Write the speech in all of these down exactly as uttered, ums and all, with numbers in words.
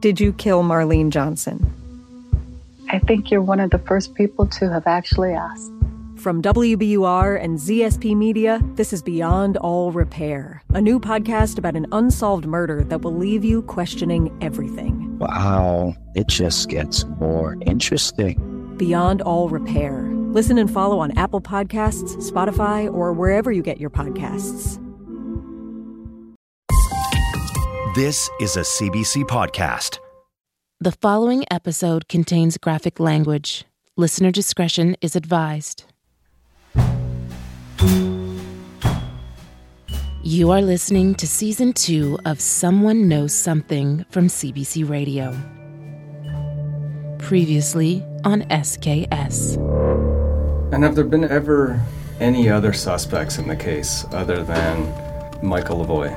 Did you kill Marlene Johnson? I think you're one of the first people to have actually asked. From W B U R and Z S P Media, this is Beyond All Repair, a new podcast about an unsolved murder that will leave you questioning everything. Wow, it just gets more interesting. Beyond All Repair. Listen and follow on Apple Podcasts, Spotify, or wherever you get your podcasts. This is a C B C podcast. The following episode contains graphic language. Listener discretion is advised. You are listening to Season two of Someone Knows Something from C B C Radio. Previously on S K S. And have there been ever any other suspects in the case other than Michael Lavoie?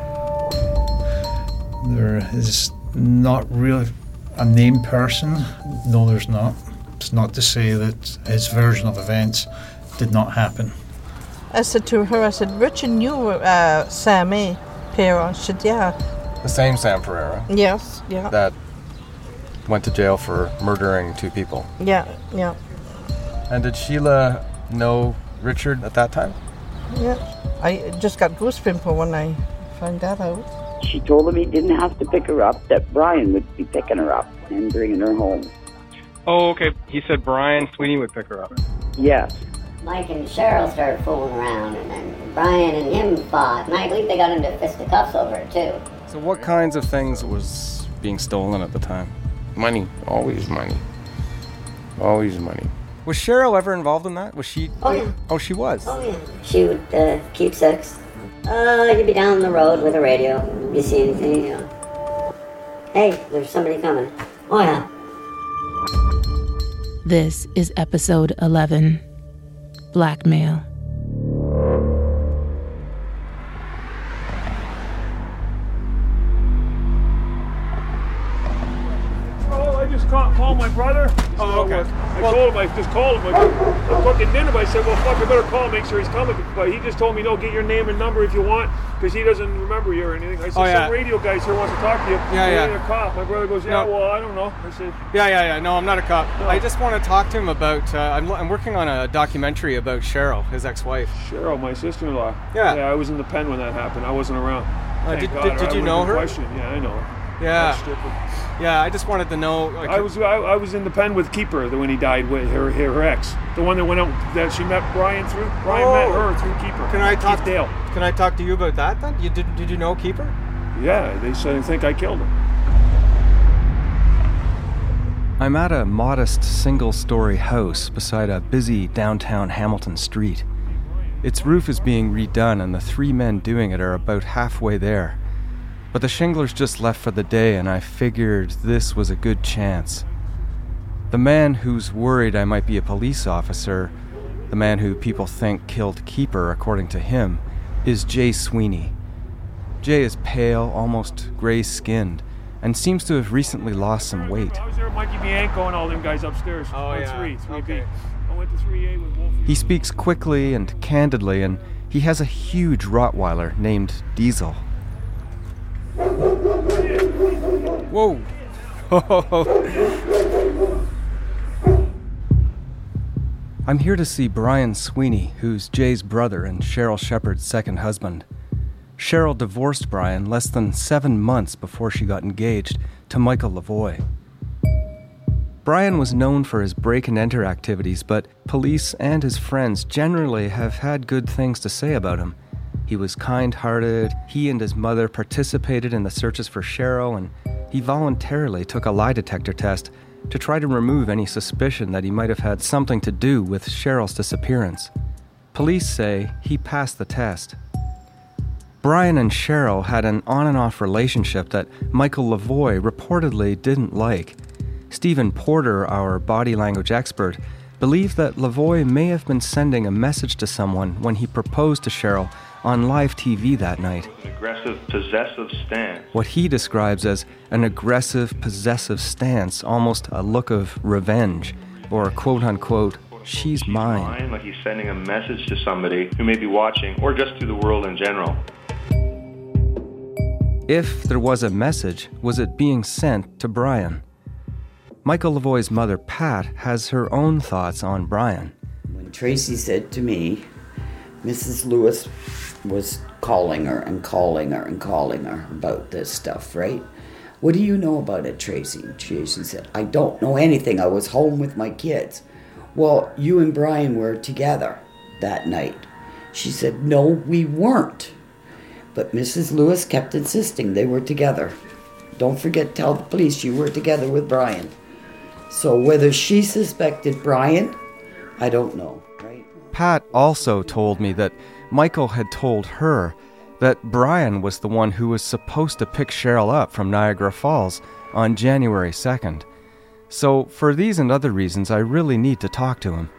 There is not really a named person. No, there's not. It's not to say that his version of events did not happen. I said to her, I said, Richard knew uh, Sammy Pereira. She said, yeah. The same Sam Pereira? Yes, yeah. That went to jail for murdering two people? Yeah, yeah. And did Sheila know Richard at that time? Yeah. I just got goose pimple when I found that out. She told him he didn't have to pick her up, that Brian would be picking her up and bringing her home. Oh, okay. He said Brian Sweeney would pick her up. Yes. Mike and Cheryl started fooling around, and then Brian and him fought, and I believe they got into fisticuffs over it, too. So what kinds of things was being stolen at the time? Money. Always money. Always money. Was Cheryl ever involved in that? Was she? Oh, yeah. Oh, she was? Oh, yeah. She would uh, keep six. Uh, you'd be down the road with a radio. You see anything, you know. Hey, there's somebody coming. Oh, yeah. This is episode eleven. Blackmail. Oh, I just called, called my brother. Oh, okay. I Well, told him, I just called him. I'm cooking dinner, but I said, well, fuck, I better call, make sure he's coming. But he just told me, no, get your name and number if you want, because he doesn't remember you or anything. I said, Oh, yeah. some radio guys here wants to talk to you. Yeah, You're yeah. a cop. My brother goes, yeah, No. well, I don't know. I said, Yeah, yeah, yeah. No, I'm not a cop. No. I just want to talk to him about, uh, I'm, I'm working on a documentary about Cheryl, his ex-wife. Cheryl, my sister-in-law. Yeah. Yeah, I was in the pen when that happened. I wasn't around. Uh, Thank did- God, did- or did I you would've know been her? questioned. Yeah, I know her. Yeah. That's stupid. Yeah, I just wanted to know. Like, I was I, I was in the pen with Keeper when he died with her her, her ex, the one that went out that she met Brian through. Brian Oh. met her through Keeper. Can I talk Keith Dale? Can I talk to you about that then? You did? Did you know Keeper? Yeah, they said I think I killed him. I'm at a modest single-story house beside a busy downtown Hamilton street. Its roof is being redone, and the three men doing it are about halfway there. But the shinglers just left for the day, and I figured this was a good chance. The man who's worried I might be a police officer, the man who people think killed Keeper, according to him, is Jay Sweeney. Jay is pale, almost gray-skinned, and seems to have recently lost some weight. I was there with Mikey Bianco and all them guys upstairs. Oh, on yeah. three, three Okay. B. I went to three A with Wolfie. He speaks quickly and candidly, and he has a huge Rottweiler named Diesel. Whoa. I'm here to see Brian Sweeney, who's Jay's brother and Cheryl Shepard's second husband. Cheryl divorced Brian less than seven months before she got engaged to Michael Lavoie. Brian was known for his break-and-enter activities, but police and his friends generally have had good things to say about him. He was kind-hearted, he and his mother participated in the searches for Cheryl, and he voluntarily took a lie detector test to try to remove any suspicion that he might have had something to do with Cheryl's disappearance. Police say he passed the test. Brian and Cheryl had an on-and-off relationship that Michael Lavoie reportedly didn't like. Stephen Porter, our body language expert, believed that Lavoie may have been sending a message to someone when he proposed to Cheryl on live T V that night. An aggressive, possessive stance. What he describes as an aggressive, possessive stance, almost a look of revenge, or quote-unquote, she's mine. Like he's sending a message to somebody who may be watching, or just to the world in general. If there was a message, was it being sent to Brian? Michael Lavoie's mother, Pat, has her own thoughts on Brian. When Tracy said to me, Missus Lewis was calling her and calling her and calling her about this stuff, right? What do you know about it, Tracy? Tracy said, I don't know anything. I was home with my kids. Well, you and Brian were together that night. She said, no, we weren't. But Missus Lewis kept insisting they were together. Don't forget, tell the police you were together with Brian. So whether she suspected Brian, I don't know, right? Pat also told me that Michael had told her that Brian was the one who was supposed to pick Cheryl up from Niagara Falls on January second. So for these and other reasons, I really need to talk to him.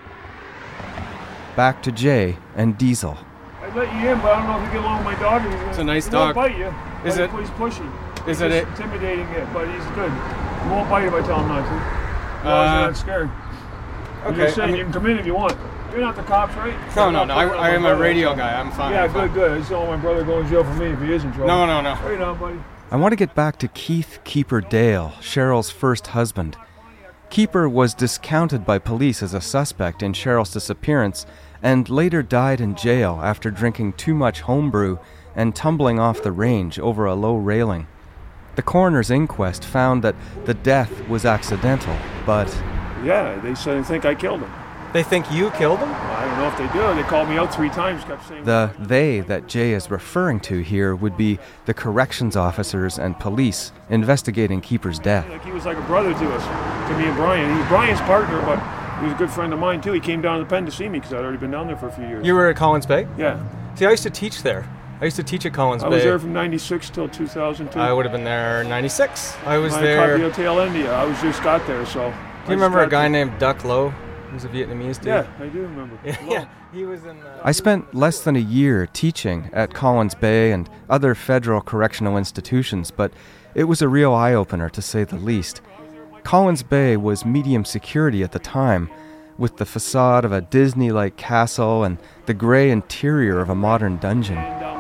Back to Jay and Diesel. I let you in, but I don't know if you get along with my dog. It's a nice he dog. He won't bite you. Is it? He's pushy. Is he's it just it? intimidating it, but he's good. He won't bite you if I tell him not to. As long as Uh, you're not scared. I'm okay, just saying, I mean- you can come in if you want. You're not the cops, right? No, no, no, I- I am a radio guy. I'm fine, Yeah, I'm good, fine. good. I just don't want my brother going to jail for me if he is in trouble. No, no, no. Right now, buddy. I want to get back to Keith Keeper Dale, Cheryl's first husband. Keeper was discounted by police as a suspect in Cheryl's disappearance and later died in jail after drinking too much homebrew and tumbling off the range over a low railing. The coroner's inquest found that the death was accidental, but... Yeah, they say, think I killed him. They think you killed him? I don't know if they do. They called me out three times, kept saying... The they that Jay is referring to here would be the corrections officers and police investigating Keeper's death. Like he was like a brother to us, to me and Brian. He was Brian's partner, but he was a good friend of mine too. He came down to the pen to see me because I'd already been down there for a few years. You were at Collins Bay? Yeah. See, I used to teach there. I used to teach at Collins I Bay. was there from ninety-six till two thousand two. I would have been there ninety-six. I was I there... Carpio tail India. I was just got there, so... Do you remember a guy named Duck Low? He was a Vietnamese dude. Yeah, I do remember. Yeah, yeah. He was in... Uh, I spent less than a year teaching at Collins Bay and other federal correctional institutions, but it was a real eye-opener to say the least. Collins Bay was medium security at the time, with the facade of a Disney-like castle and the gray interior of a modern dungeon.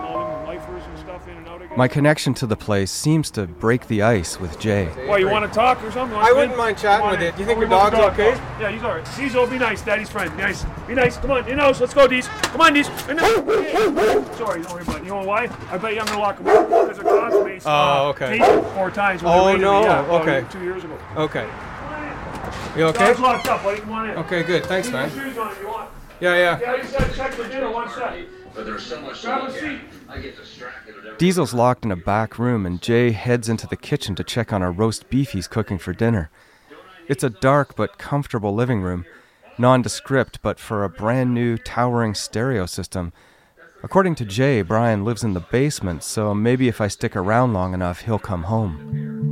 My connection to the place seems to break the ice with Jay. Why, you want to talk or something? I wouldn't mind chatting with you. Do you think your dog's okay? Yeah, he's all right. Diesel, be nice. Daddy's friend. Be nice. Be nice. Come on. In house. Let's go, Dees. Come on, Dees. In house. Sorry, don't worry about it. You know why? I bet you I'm going to lock him up because a classmate Oh, okay. tased him four times when Oh, they raided no. me. Yeah, about Okay. two years ago. Okay. You okay? Dog's locked up, buddy. Come on in. Okay, good. Thanks, Keep man. your shoes on if you want. Yeah, yeah. Yeah, I just got to check for dinner. One sec. But there's so much to Grab a look seat. at. I get distracted at every Diesel's locked in a back room, and Jay heads into the kitchen to check on a roast beef he's cooking for dinner. It's a dark but comfortable living room, nondescript but for a brand new towering stereo system. According to Jay, Brian lives in the basement, so maybe if I stick around long enough, he'll come home.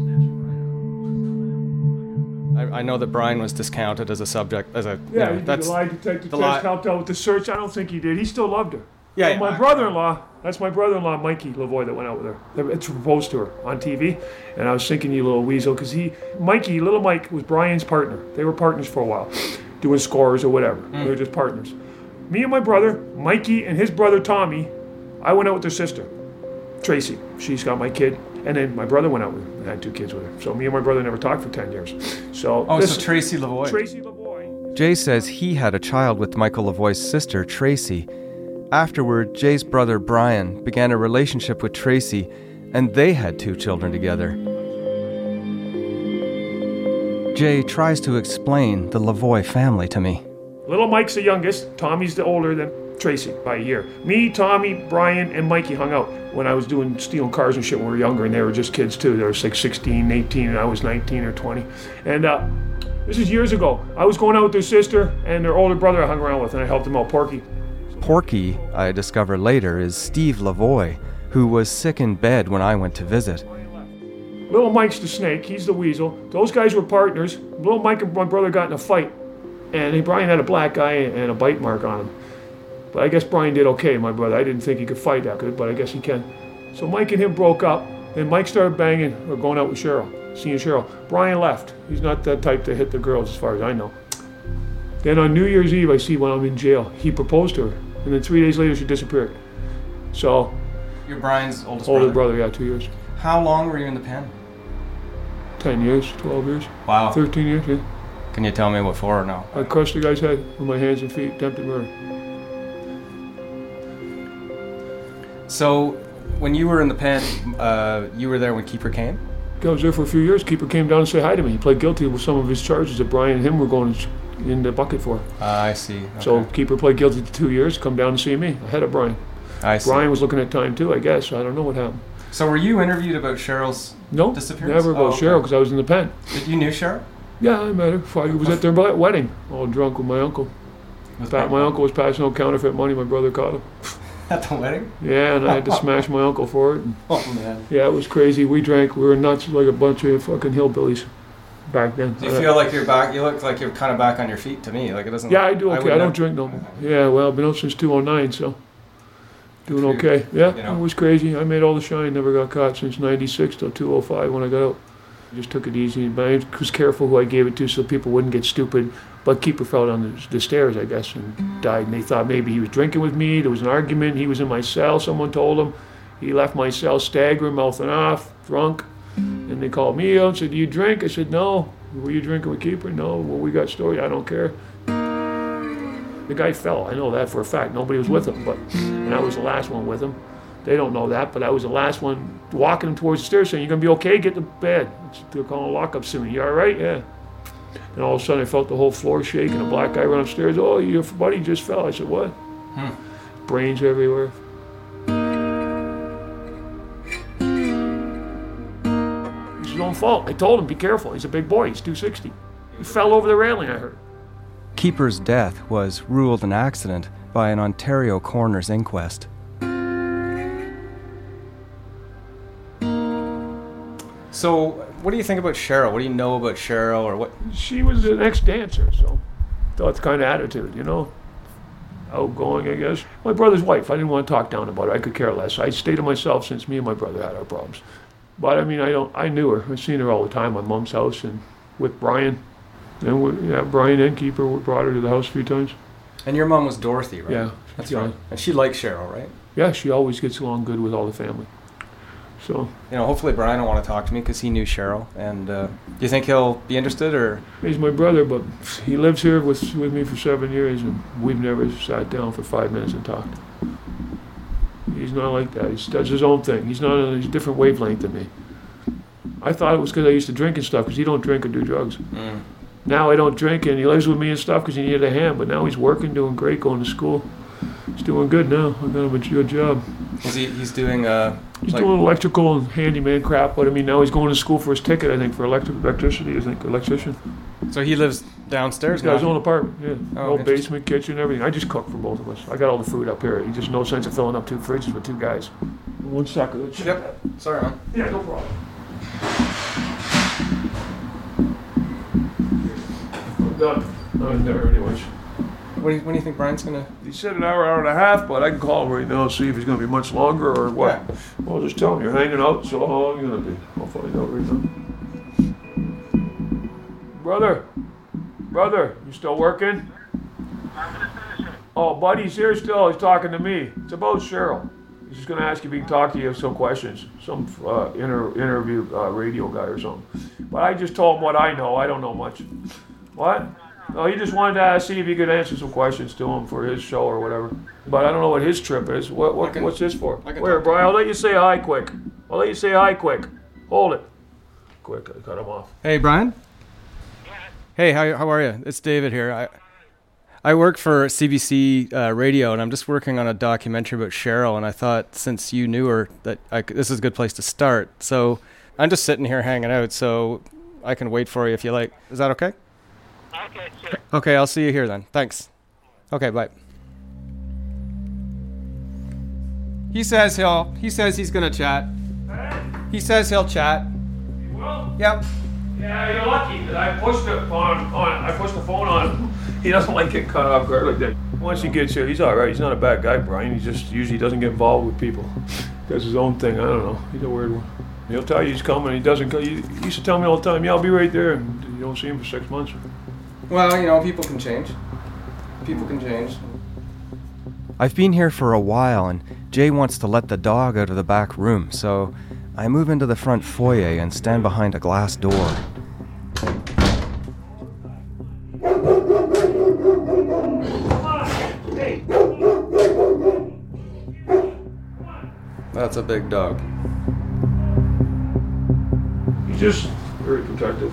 I, I know that Brian was discounted as a subject, as a... Yeah, you know, he did that's the lie detector the test, lie- helped out with the search. I don't think he did. He still loved her. Yeah, But yeah. my brother-in-law, that's my brother-in-law, Mikey Lavoie, that went out with her. It's proposed to her on T V. And I was thinking, you little weasel, because he, Mikey, little Mike, was Brian's partner. They were partners for a while, doing scores or whatever. They were just partners. Me and my brother, Mikey, and his brother Tommy, I went out with their sister, Tracy. She's got my kid. And then my brother went out with her and had two kids with her. So me and my brother never talked for ten years. So Oh, this, so Tracy Lavoie. Tracy Lavoie. Jay says he had a child with Michael Lavoie's sister, Tracy. Afterward, Jay's brother, Brian, began a relationship with Tracy, and they had two children together. Jay tries to explain the Lavoie family to me. Little Mike's the youngest. Tommy's the older than Tracy by a year. Me, Tommy, Brian, and Mikey hung out when I was doing stealing cars and shit when we were younger, and they were just kids too. They were like sixteen, eighteen, and I was nineteen or twenty. And uh, this is years ago. I was going out with their sister and their older brother I hung around with, and I helped them out, Porky. Porky, I discover later, is Steve Lavoie, who was sick in bed when I went to visit. Little Mike's the snake. He's the weasel. Those guys were partners. Little Mike and my brother got in a fight, and Brian had a black eye and a bite mark on him. But I guess Brian did okay, my brother. I didn't think he could fight that good, but I guess he can. So Mike and him broke up, and Mike started banging or going out with Cheryl, seeing Cheryl. Brian left. He's not that type to hit the girls as far as I know. Then on New Year's Eve, I see when I'm in jail, he proposed to her. And then three days later, she disappeared. So you're Brian's oldest Older brother? brother, yeah, two years. How long were you in the pen? Ten years, twelve years. Wow. Thirteen years, yeah. Can you tell me what for or no? I crushed the guy's head with my hands and feet, attempted murder. So, when you were in the pen, uh, you were there when Keeper came? I was there for a few years. Keeper came down to say hi to me. He pled guilty with some of his charges that Brian and him were going in the bucket for. Uh, I see. Okay. So Keeper pled guilty to two years, come down to see me, ahead of Brian. I see. Brian was looking at time too, I guess. I don't know what happened. So were you interviewed about Cheryl's no, disappearance? Never about oh, okay. Cheryl, because I was in the pen. But you knew Cheryl? Yeah, I met her. I was at their wedding, all drunk with my uncle. Pat, my uncle was passing out counterfeit money. My brother caught him. At the wedding? Yeah, and I had to smash my uncle for it. Oh, man. Yeah, it was crazy. We drank. We were nuts like a bunch of fucking hillbillies back then. Do you feel like you're back? You look like you're kind of back on your feet to me. Like it doesn't. Yeah, I do okay. I, I don't never... drink no more. Yeah, well, I've been out since two oh nine, so doing okay. Yeah, you know. It was crazy. I made all the shine. Never got caught since ninety-six till two oh five when I got out. I just took it easy, but I was careful who I gave it to so people wouldn't get stupid. But Keeper fell down the, the stairs, I guess, and died. And they thought maybe he was drinking with me. There was an argument. He was in my cell, someone told him. He left my cell staggering, mouthing off, drunk. And they called me out and said, do you drink? I said, no. Were you drinking with Keeper? No. Well, we got story. I don't care. The guy fell. I know that for a fact. Nobody was with him, but and I was the last one with him. They don't know that, but I was the last one walking him towards the stairs saying, you going to be okay? Get to bed. They're calling a lockup soon. You all right? Yeah. And all of a sudden I felt the whole floor shake and a black guy run upstairs. Oh, your buddy just fell. I said, what? Hmm. Brains everywhere. It's his own fault. I told him, be careful. He's a big boy. He's two sixty. He fell over the railing, I heard. Keeper's death was ruled an accident by an Ontario coroner's inquest. So, what do you think about Cheryl? What do you know about Cheryl, or what? She was an ex-dancer, so that's the kind of attitude, you know, outgoing, I guess. My brother's wife. I didn't want to talk down about her. I could care less. I stayed to myself since me and my brother had our problems. But I mean, I don't. I knew her. I've seen her all the time. My mom's house and with Brian, and we, yeah, Brian and Keeper brought her to the house a few times. And your mom was Dorothy, right? Yeah, that's right. And she likes Cheryl, right? Yeah, she always gets along good with all the family. So, you know, hopefully Brian will want to talk to me because he knew Cheryl. And uh, do you think he'll be interested, or? He's my brother, but he lives here with with me for seven years, and we've never sat down for five minutes and talked. He's not like that. He does his own thing. He's not on a different wavelength than me. I thought it was because I used to drink and stuff, because he don't drink or do drugs. Mm. Now I don't drink, and he lives with me and stuff because he needed a hand. But now he's working, doing great, going to school. He's doing good now. I got him a good job. Is he? He's doing. Uh, he's like doing electrical and handyman crap. But I mean, now he's going to school for his ticket. I think for electric electricity. I think electrician. So he lives downstairs He's got now. his own apartment. Yeah, oh, no basement, kitchen, everything. I just cook for both of us. I got all the food up here. He just no sense of filling up two fridges with two guys. One second. Yep. Sorry, man. Yeah, no problem. I'm done. I'm there anyways. When do, you, when do you think Brian's gonna? He said an hour, hour and a half, but I can call him right now and see if he's gonna be much longer or what. Yeah. Well, just tell him you're hanging out, so how long are you gonna be? I'll find out right now. Brother, brother, you still working? Oh, buddy's here still. He's talking to me. It's about Cheryl. He's just gonna ask if he can talk to you some questions, some uh, inter- interview uh, radio guy or something. But I just told him what I know. I don't know much. What? No, he just wanted to ask, see if he could answer some questions to him for his show or whatever. But I don't know what his trip is. What, what can, what's this for? Where, Brian? I'll let you say hi quick. I'll let you say hi quick. Hold it. Quick, I cut him off. Hey, Brian? Hey, how how are you? It's David here. I I work for C B C uh, Radio, and I'm just working on a documentary about Cheryl, and I thought since you knew her, that I, this is a good place to start. So I'm just sitting here hanging out, so I can wait for you if you like. Is that okay? Okay, sure. Okay, I'll see you here then. Thanks. Okay, bye. He says he'll. He says he's gonna chat. He says he'll chat. You will? Yep. Yeah, you're lucky that I pushed it on. On I pushed the phone on him. He doesn't like getting caught off guard like that. Once he gets here, he's all right. He's not a bad guy, Brian. He just usually doesn't get involved with people. Does his own thing. I don't know. He's a weird one. He'll tell you he's coming. He doesn't. He, he used to tell me all the time, "Yeah, I'll be right there," and you don't see him for six months. Well, you know, people can change. People can change. I've been here for a while, and Jay wants to let the dog out of the back room, so I move into the front foyer and stand behind a glass door. That's a big dog. He's just very protective.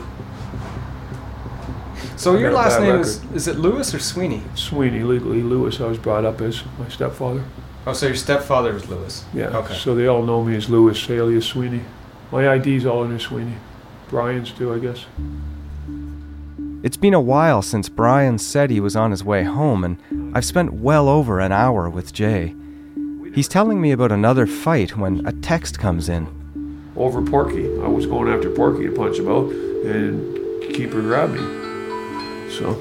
So your got a last bad name record. is, is it Lewis or Sweeney? Sweeney, legally Lewis. I was brought up as my stepfather. Oh, so your stepfather was Lewis? Yeah. Okay. So they all know me as Lewis, alias Sweeney. My I D's all under Sweeney. Brian's too, I guess. It's been a while since Brian said he was on his way home, and I've spent well over an hour with Jay. He's telling me about another fight when a text comes in. Over Porky. I was going after Porky to punch him out, and Keeper grabbed me. So.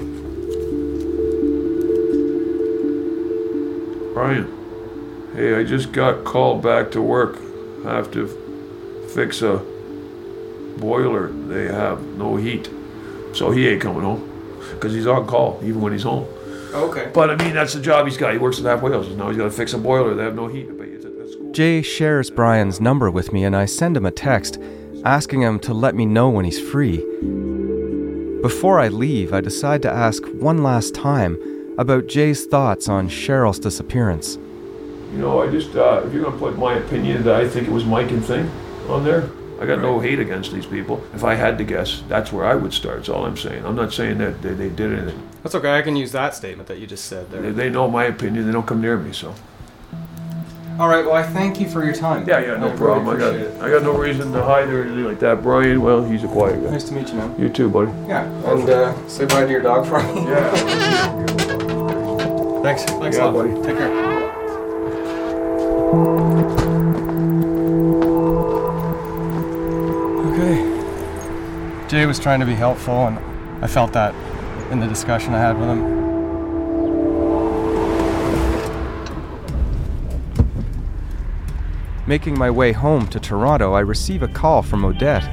Brian. Hey, I just got called back to work. I have to f- fix a boiler. They have no heat. So he ain't coming home. Because he's on call, even when he's home. Okay. But I mean, that's the job he's got. He works at halfway houses. Now he's got to fix a boiler. They have no heat. But it's at that school. Jay shares Brian's number with me, and I send him a text asking him to let me know when he's free. Before I leave, I decide to ask one last time about Jay's thoughts on Cheryl's disappearance. You know, I just, uh, if you're going to put my opinion that I think it was Mike and Thing on there, I got no hate against these people. If I had to guess, that's where I would start. That's all I'm saying. I'm not saying that they, they did anything. That's okay. I can use that statement that you just said there. They, they know my opinion. They don't come near me, so. All right. Well, I thank you for your time. Yeah, yeah, no I problem. Really I got, it. I got no reason to hide or anything like that. Brian, well, he's a quiet guy. Nice to meet you, man. You too, buddy. Yeah. And uh, say bye to your dog for me. Yeah. Thanks. Thanks Yeah, a lot, buddy. Take care. Okay. Jay was trying to be helpful, and I felt that in the discussion I had with him. Making my way home to Toronto, I receive a call from Odette.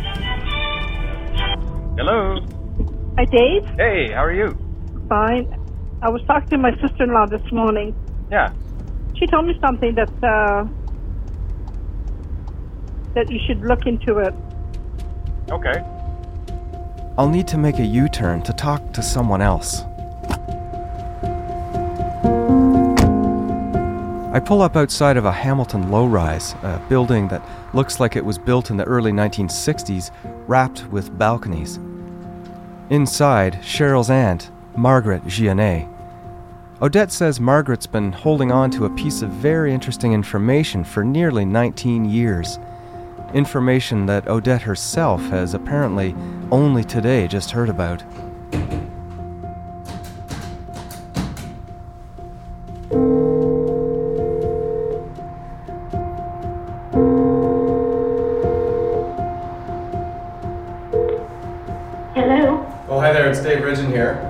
Hello. Hi, Dave. Hey, how are you? Fine. I was talking to my sister-in-law this morning. Yeah. She told me something that uh, that you should look into it. Okay. I'll need to make a U-turn to talk to someone else. I pull up outside of a Hamilton low-rise, a building that looks like it was built in the early nineteen sixties, wrapped with balconies. Inside, Cheryl's aunt, Margaret Giannet. Odette says Margaret's been holding on to a piece of very interesting information for nearly nineteen years. Information that Odette herself has apparently only today just heard about. Hello? Oh, hi there. It's Dave Ridgen here.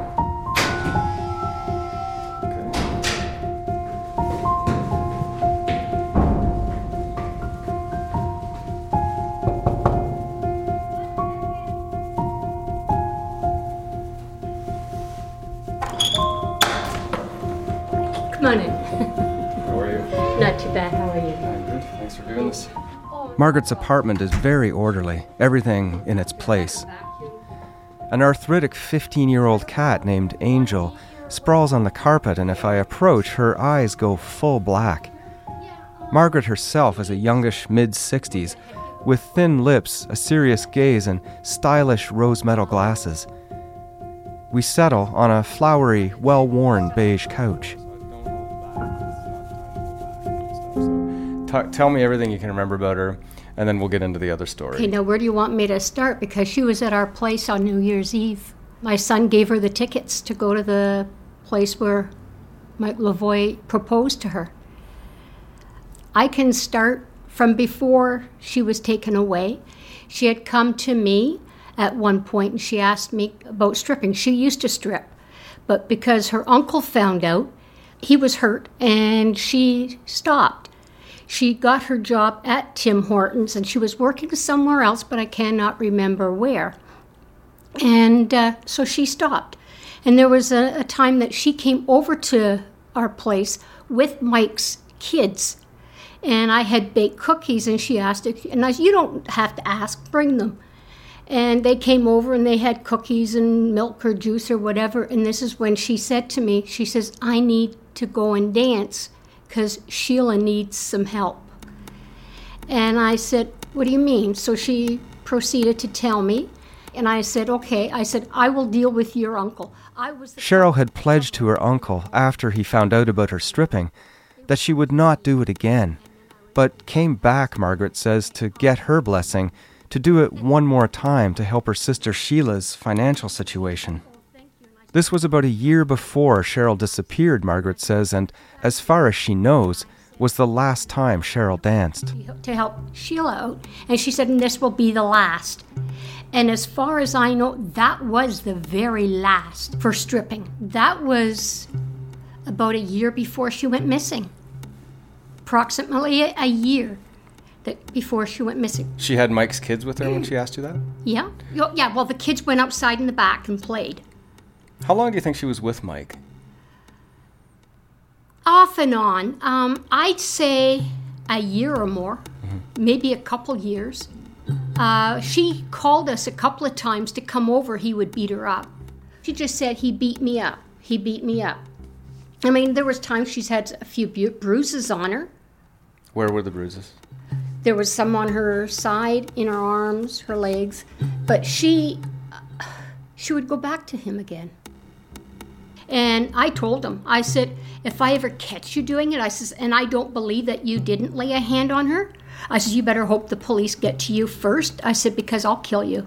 Come on in. How are you? Not too bad. How are you? I'm good. Thanks for doing this. Margaret's apartment is very orderly, everything in its place. An arthritic fifteen-year-old cat named Angel sprawls on the carpet, and if I approach, her eyes go full black. Margaret herself is a youngish mid-sixties, with thin lips, a serious gaze, and stylish rose-metal glasses. We settle on a flowery, well-worn beige couch. T- tell me everything you can remember about her, and then we'll get into the other story. Okay, now where do you want me to start? Because she was at our place on New Year's Eve. My son gave her the tickets to go to the place where Mike Lavoie proposed to her. I can start from before she was taken away. She had come to me at one point and she asked me about stripping. She used to strip, but because her uncle found out, he was hurt and she stopped. She got her job at Tim Hortons and she was working somewhere else, but I cannot remember where. And uh, so she stopped. And there was a, a time that she came over to our place with Mike's kids. And I had baked cookies, and she asked it, and I said, you don't have to ask, bring them. And they came over, and they had cookies and milk or juice or whatever, and this is when she said to me, she says, I need to go and dance because Sheila needs some help. And I said, what do you mean? So she proceeded to tell me, and I said, okay. I said, I will deal with your uncle. I was the Cheryl had pledged to her uncle after he found out about her stripping that she would not do it again, but came back, Margaret says, to get her blessing to do it one more time to help her sister Sheila's financial situation. This was about a year before Cheryl disappeared, Margaret says, and as far as she knows, was the last time Cheryl danced. To help Sheila out, and she said, and this will be the last. And as far as I know, that was the very last for stripping. That was about a year before she went missing. Approximately a year that before she went missing. She had Mike's kids with her when she asked you that? Yeah. Yeah, well, the kids went outside in the back and played. How long do you think she was with Mike? Off and on. Um, I'd say a year or more, mm-hmm. maybe a couple years. Uh, she called us a couple of times to come over. He would beat her up. She just said, he beat me up. He beat me up. I mean, there was times she's had a few bu- bruises on her. Where were the bruises? There was some on her side, in her arms, her legs. But she, she would go back to him again. And I told him, I said, if I ever catch you doing it, I says, and I don't believe that you didn't lay a hand on her, I said, you better hope the police get to you first. I said, because I'll kill you.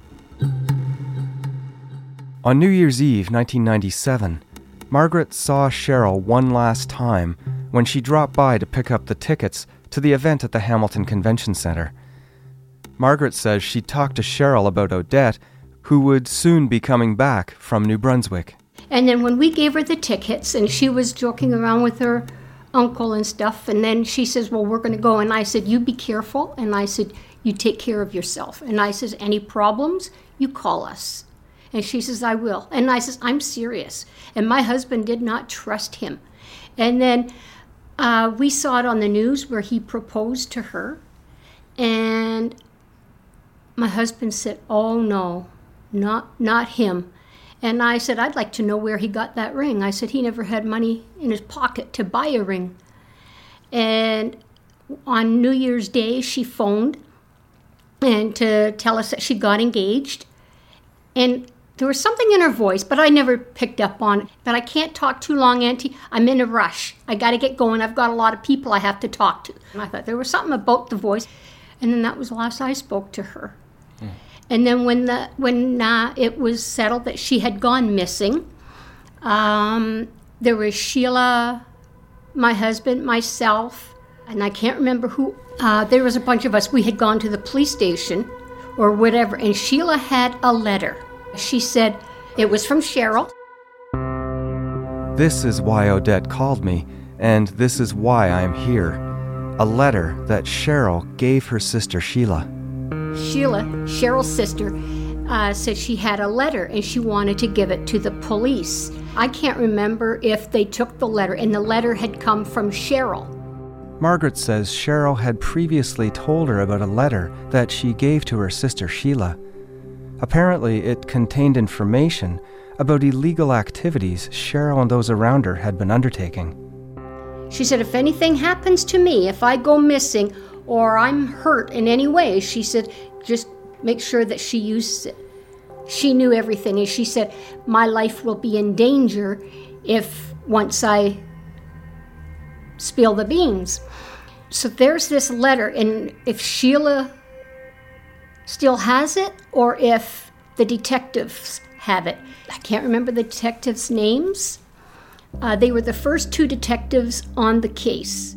On New Year's Eve, nineteen ninety-seven, Margaret saw Cheryl one last time when she dropped by to pick up the tickets to the event at the Hamilton Convention Center. Margaret says she talked to Cheryl about Odette, who would soon be coming back from New Brunswick. And then when we gave her the tickets, and she was joking around with her uncle and stuff, and then she says, well, we're going to go. And I said, you be careful. And I said, you take care of yourself. And I says, any problems, you call us. And she says, I will. And I says, I'm serious. And my husband did not trust him. And then uh, we saw it on the news where he proposed to her. And my husband said, oh, no, not not him. And I said, I'd like to know where he got that ring. I said, he never had money in his pocket to buy a ring. And on New Year's Day, she phoned and to tell us that she got engaged. And there was something in her voice, but I never picked up on it. But I can't talk too long, Auntie. I'm in a rush. I got to get going. I've got a lot of people I have to talk to. And I thought there was something about the voice. And then that was the last I spoke to her. Mm. And then when the when uh, it was settled that she had gone missing, um, there was Sheila, my husband, myself, and I can't remember who. Uh, there was a bunch of us. We had gone to the police station or whatever, and Sheila had a letter. She said it was from Cheryl. This is why Odette called me, and this is why I am here. A letter that Cheryl gave her sister Sheila. Sheila, Cheryl's sister, uh, said she had a letter and she wanted to give it to the police. I can't remember if they took the letter, and the letter had come from Cheryl. Margaret says Cheryl had previously told her about a letter that she gave to her sister Sheila. Apparently, it contained information about illegal activities Cheryl and those around her had been undertaking. She said, if anything happens to me, if I go missing or I'm hurt in any way, she said, just make sure that she used it. She knew everything. And she said, my life will be in danger if once I spill the beans. So there's this letter, and if Sheila still has it or if the detectives have it. I can't remember the detectives' names. Uh, they were the first two detectives on the case.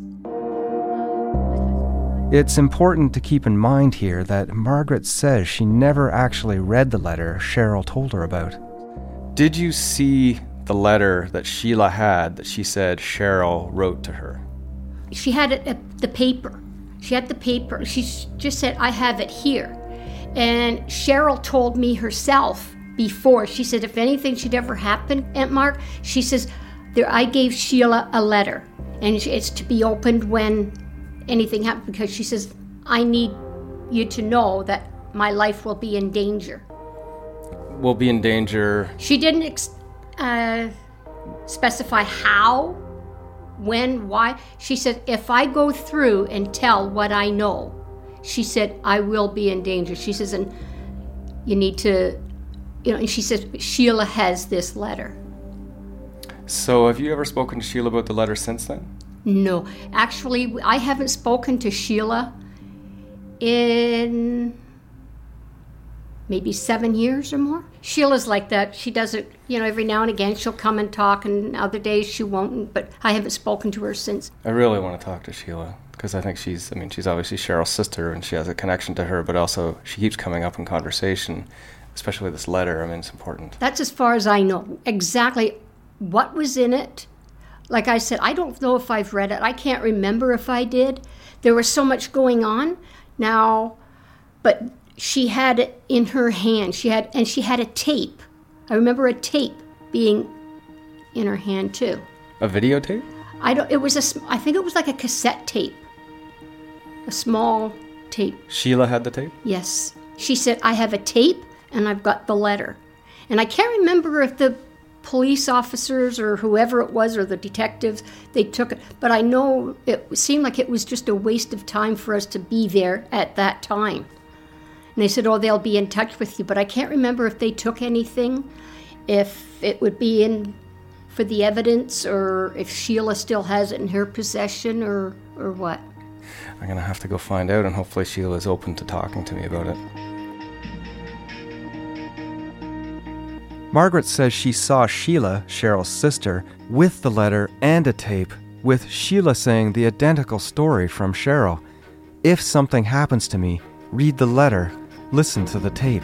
It's important to keep in mind here that Margaret says she never actually read the letter Cheryl told her about. Did you see the letter that Sheila had that she said Cheryl wrote to her? She had it at the paper. She had the paper. She just said, I have it here. And Cheryl told me herself before, she said, if anything should ever happen, Aunt Mark, she says, there, I gave Sheila a letter, and it's to be opened when anything happens, because she says, I need you to know that my life will be in danger. Will be in danger. She didn't ex- uh, specify how, when, why. She said, if I go through and tell what I know, she said, I will be in danger. She says, and you need to, you know, and she says, Sheila has this letter. So have you ever spoken to Sheila about the letter since then? No. Actually, I haven't spoken to Sheila in maybe seven years or more. Sheila's like that. She does it, you know, every now and again she'll come and talk, and other days she won't, but I haven't spoken to her since. I really want to talk to Sheila, because I think she's, I mean, she's obviously Cheryl's sister, and she has a connection to her, but also she keeps coming up in conversation, especially this letter. I mean, it's important. That's as far as I know. Exactly what was in it. Like I said, I don't know if I've read it. I can't remember if I did. There was so much going on now, but she had it in her hand. She had, and she had a tape. I remember a tape being in her hand too. A videotape? I don't. It was a. I think it was like a cassette tape. A small tape. Sheila had the tape? Yes. She said, I have a tape and I've got the letter. And I can't remember if the police officers or whoever it was, or the detectives, they took it. But I know it seemed like it was just a waste of time for us to be there at that time. And they said, oh, they'll be in touch with you. But I can't remember if they took anything, if it would be in for the evidence, or if Sheila still has it in her possession, or, or what. I'm going to have to go find out, and hopefully Sheila's open to talking to me about it. Margaret says she saw Sheila, Cheryl's sister, with the letter and a tape, with Sheila saying the identical story from Cheryl. If something happens to me, read the letter, listen to the tape.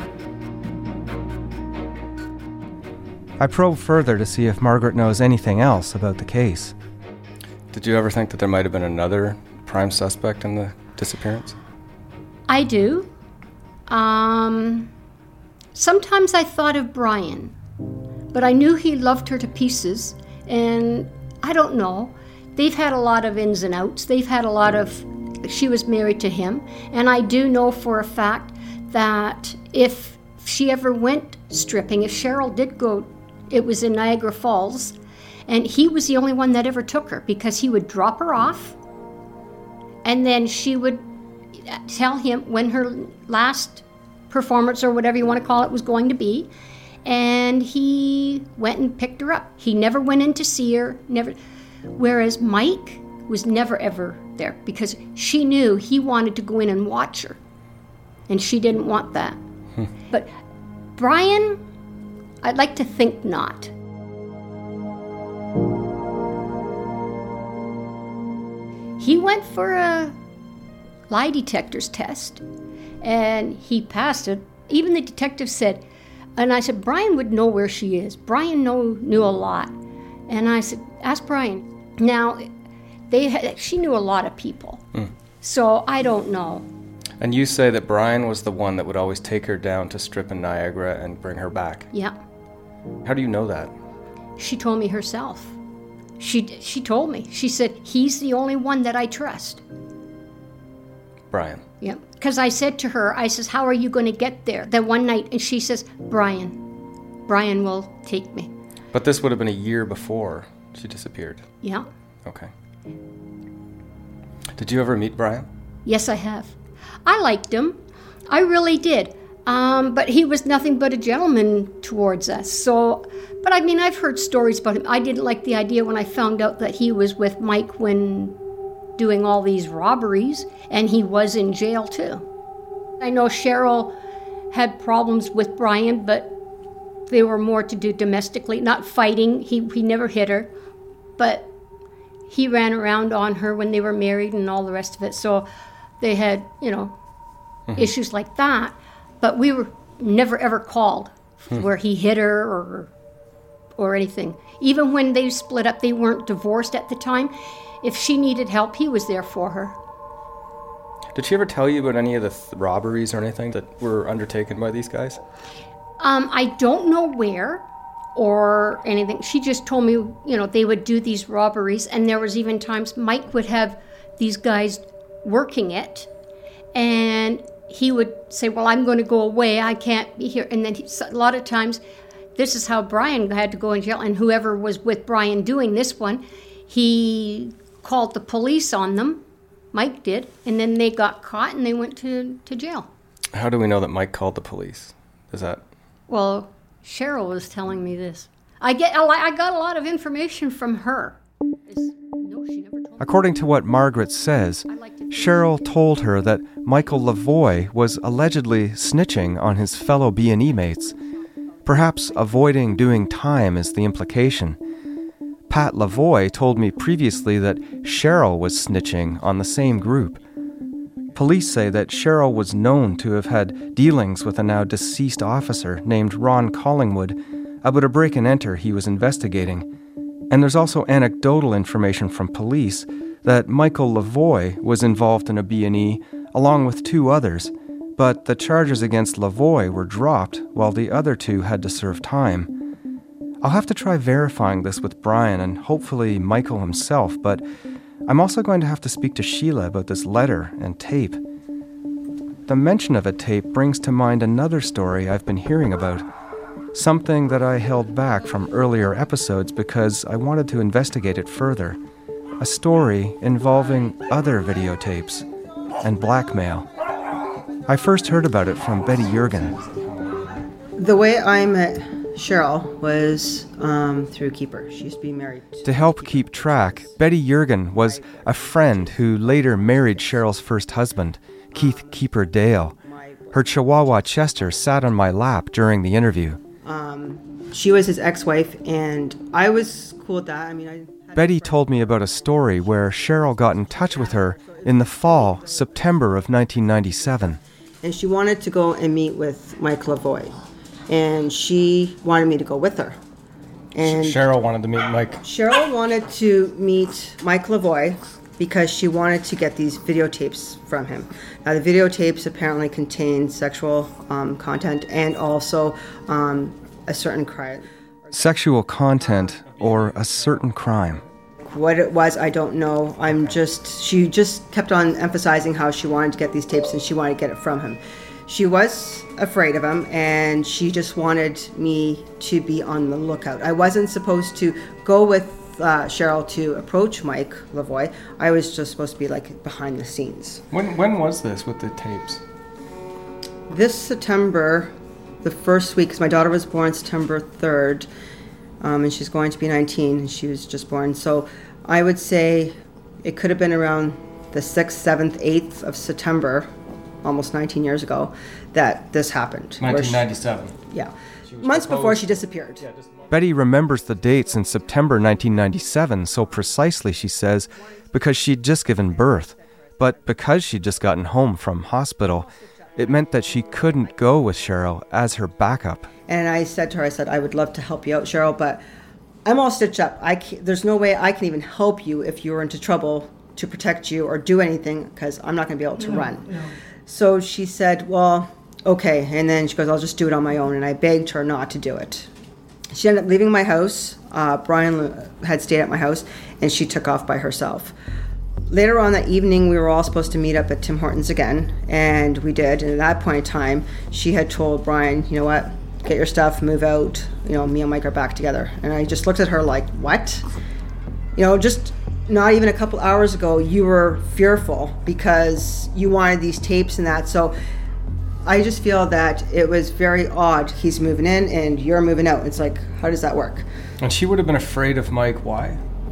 I probe further to see if Margaret knows anything else about the case. Did you ever think that there might have been another prime suspect in the disappearance? I do. Um, sometimes I thought of Brian, but I knew he loved her to pieces, and I don't know. They've had a lot of ins and outs. They've had a lot of... She was married to him, and I do know for a fact that if she ever went stripping, if Cheryl did go, it was in Niagara Falls, and he was the only one that ever took her, because he would drop her off, and then she would tell him when her last performance, or whatever you want to call it, was going to be, and he went and picked her up. He never went in to see her, never. Whereas Mike was never ever there, because she knew he wanted to go in and watch her, and she didn't want that. Hmm. But Brian, I'd like to think not. He went for a lie detector's test, and he passed it. Even the detective said, and I said, Brian would know where she is. Brian know, knew a lot. And I said, ask Brian. Now, they had, she knew a lot of people, mm. so I don't know. And you say that Brian was the one that would always take her down to strip in Niagara and bring her back. Yeah. How do you know that? She told me herself. She she told me. She said, he's the only one that I trust. Brian. Yeah. Because I said to her, I says, how are you going to get there? That one night, and she says, Brian. Brian will take me. But this would have been a year before she disappeared. Yeah. Okay. Did you ever meet Brian? Yes, I have. I liked him. I really did. Um, but he was nothing but a gentleman towards us. So, but I mean, I've heard stories about him. I didn't like the idea when I found out that he was with Mike when doing all these robberies, and he was in jail too. I know Cheryl had problems with Brian, but they were more to do domestically, not fighting. He he never hit her, but he ran around on her when they were married and all the rest of it. So they had, you know, mm-hmm. issues like that. But we were never ever called hmm. where he hit her or or anything. Even when they split up, they weren't divorced at the time. If she needed help, he was there for her. Did she ever tell you about any of the th- robberies or anything that were undertaken by these guys? Um, I don't know where or anything. She just told me, you know, they would do these robberies, and there was even times Mike would have these guys working it, and he would say, well, I'm going to go away, I can't be here. And then he, a lot of times, this is how Brian had to go in jail, and whoever was with Brian doing this one, he called the police on them, Mike did, and then they got caught and they went to, to jail. How do we know that Mike called the police? Is that... Well, Cheryl was telling me this. I get, I got a lot of information from her. No, she never told According to what Margaret says, Cheryl told her that Michael Lavoie was allegedly snitching on his fellow B and E mates. Perhaps avoiding doing time is the implication. Pat Lavoie told me previously that Cheryl was snitching on the same group. Police say that Cheryl was known to have had dealings with a now deceased officer named Ron Collingwood about a break-and-enter he was investigating. And there's also anecdotal information from police that Michael Lavoie was involved in a B and E along with two others, but the charges against Lavoie were dropped while the other two had to serve time. I'll have to try verifying this with Brian and hopefully Michael himself, but I'm also going to have to speak to Sheila about this letter and tape. The mention of a tape brings to mind another story I've been hearing about. Something that I held back from earlier episodes because I wanted to investigate it further. A story involving other videotapes and blackmail. I first heard about it from Betty Jurgen. The way I met Cheryl was um, through Keeper. She used to be married. To, to help keep track, Betty Jurgen was a friend who later married Cheryl's first husband, Keith Keeper Dale. Her Chihuahua Chester sat on my lap during the interview. Um, she was his ex-wife, and I was cool with that. I mean, I Betty told me about a story where Cheryl got in touch with her in the fall, September of nineteen ninety-seven. And she wanted to go and meet with Mike Lavoie, and she wanted me to go with her. And Cheryl wanted to meet Mike. Cheryl wanted to meet Mike Lavoie because she wanted to get these videotapes from him. Now, the videotapes apparently contain sexual um, content and also um, a certain crime. Sexual content or a certain crime. What it was, I don't know. I'm just, she just kept on emphasizing how she wanted to get these tapes and she wanted to get it from him. She was afraid of him, and she just wanted me to be on the lookout. I wasn't supposed to go with uh, Cheryl to approach Mike Lavoie. I was just supposed to be like behind the scenes. When when was this with the tapes? This September, the first week, because my daughter was born September third, um, and she's going to be nineteen, and she was just born. So I would say it could have been around the sixth, seventh, eighth of September, almost nineteen years ago, that this happened. nineteen ninety-seven. She, yeah. Months proposed. Before she disappeared. Yeah, just Betty remembers the dates in September nineteen ninety-seven so precisely, she says, because she'd just given birth. But because she'd just gotten home from hospital, it meant that she couldn't go with Cheryl as her backup. And I said to her, I said, I would love to help you out, Cheryl, but I'm all stitched up. I can't, there's no way I can even help you if you were into trouble to protect you or do anything, because I'm not going to be able to no, run. No. So she said, well, okay. And then she goes, I'll just do it on my own. And I begged her not to do it. She ended up leaving my house. Uh, Brian had stayed at my house, and she took off by herself. Later on that evening, we were all supposed to meet up at Tim Hortons again, and we did. And at that point in time, she had told Brian, you know what, get your stuff, move out. You know, me and Mike are back together. And I just looked at her like, what? You know, just not even a couple hours ago, you were fearful because you wanted these tapes and that. So I just feel that it was very odd. He's moving in and you're moving out. It's like, how does that work? And she would have been afraid of Mike. Why?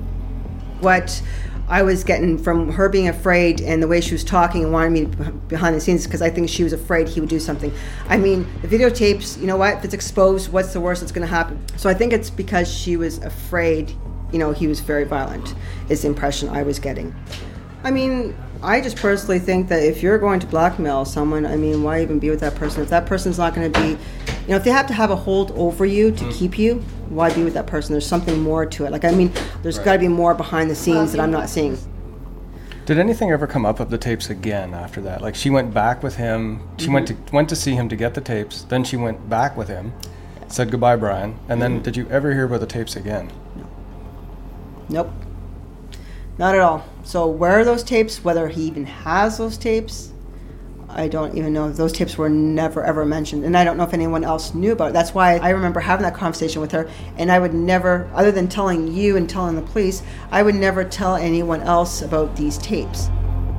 What I was getting from her being afraid and the way she was talking and wanting me behind the scenes, because I think she was afraid he would do something. I mean, the videotapes, you know what? If it's exposed, what's the worst that's going to happen? So I think it's because she was afraid, you know, he was very violent, is the impression I was getting. I mean, I just personally think that if you're going to blackmail someone, I mean, why even be with that person? If that person's not going to be, you know, if they have to have a hold over you to mm. keep you, why be with that person? There's something more to it. Like, I mean, there's right. got to be more behind the scenes that I'm not seeing. Did anything ever come up of the tapes again after that? Like, she went back with him, she mm-hmm. went to went to see him to get the tapes, then she went back with him, said goodbye, Brian, and then mm-hmm. did you ever hear about the tapes again? No. Nope. Not at all. So where are those tapes? Whether he even has those tapes, I don't even know. Those tapes were never, ever mentioned. And I don't know if anyone else knew about it. That's why I remember having that conversation with her. And I would never, other than telling you and telling the police, I would never tell anyone else about these tapes.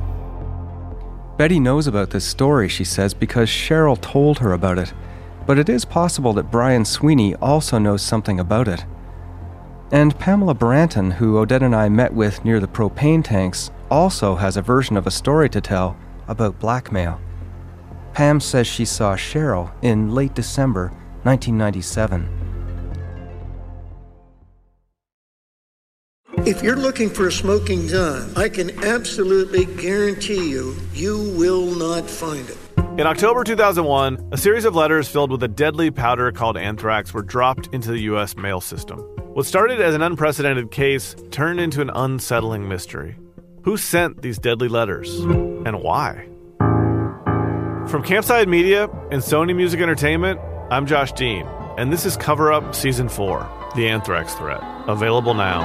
Betty knows about this story, she says, because Cheryl told her about it. But it is possible that Brian Sweeney also knows something about it. And Pamela Branton, who Odette and I met with near the propane tanks, also has a version of a story to tell about blackmail. Pam says she saw Cheryl in late December nineteen ninety-seven. If you're looking for a smoking gun, I can absolutely guarantee you, you will not find it. In October two thousand one, a series of letters filled with a deadly powder called anthrax were dropped into the U S mail system. What started as an unprecedented case turned into an unsettling mystery. Who sent these deadly letters? And why? From Campside Media and Sony Music Entertainment, I'm Josh Dean, and this is Cover Up Season four, The Anthrax Threat, available now.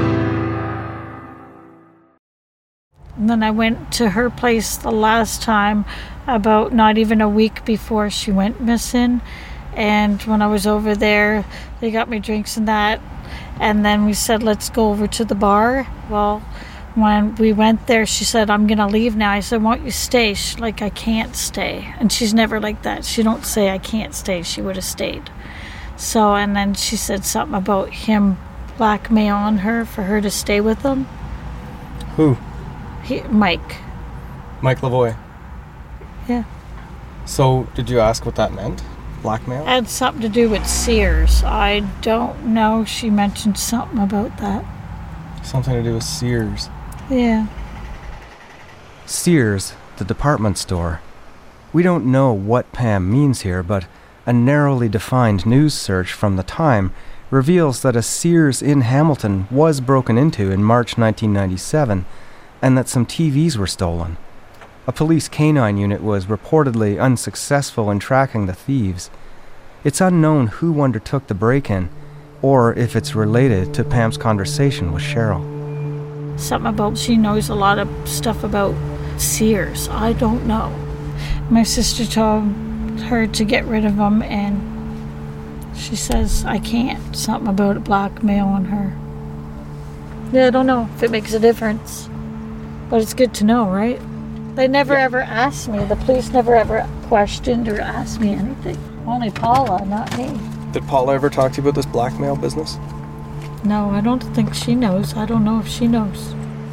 And then I went to her place the last time, about not even a week before she went missing. And when I was over there, they got me drinks and that. And then we said, let's go over to the bar. Well, when we went there, she said, I'm going to leave now. I said, won't you stay? She's like, I can't stay. And she's never like that. She don't say I can't stay. She would have stayed. So, and then she said something about him blackmailing her for her to stay with him. Who? He, Mike. Mike Lavoie. Yeah. So, did you ask what that meant? Blackmail? Had something to do with Sears. I don't know. She mentioned something about that. Something to do with Sears. Yeah. Sears, the department store. We don't know what Pam means here, but a narrowly defined news search from the time reveals that a Sears in Hamilton was broken into in March nineteen ninety-seven, and that some T Vs were stolen. A police canine unit was reportedly unsuccessful in tracking the thieves. It's unknown who undertook the break-in, or if it's related to Pam's conversation with Cheryl. Something about she knows a lot of stuff about Sears. I don't know. My sister told her to get rid of him, and she says, I can't. Something about a blackmail on her. Yeah, I don't know if it makes a difference. But it's good to know, right? They never yeah. ever asked me. The police never ever questioned or asked me anything. Only Paula, not me. Did Paula ever talk to you about this blackmail business? No, I don't think she knows. I don't know if she knows.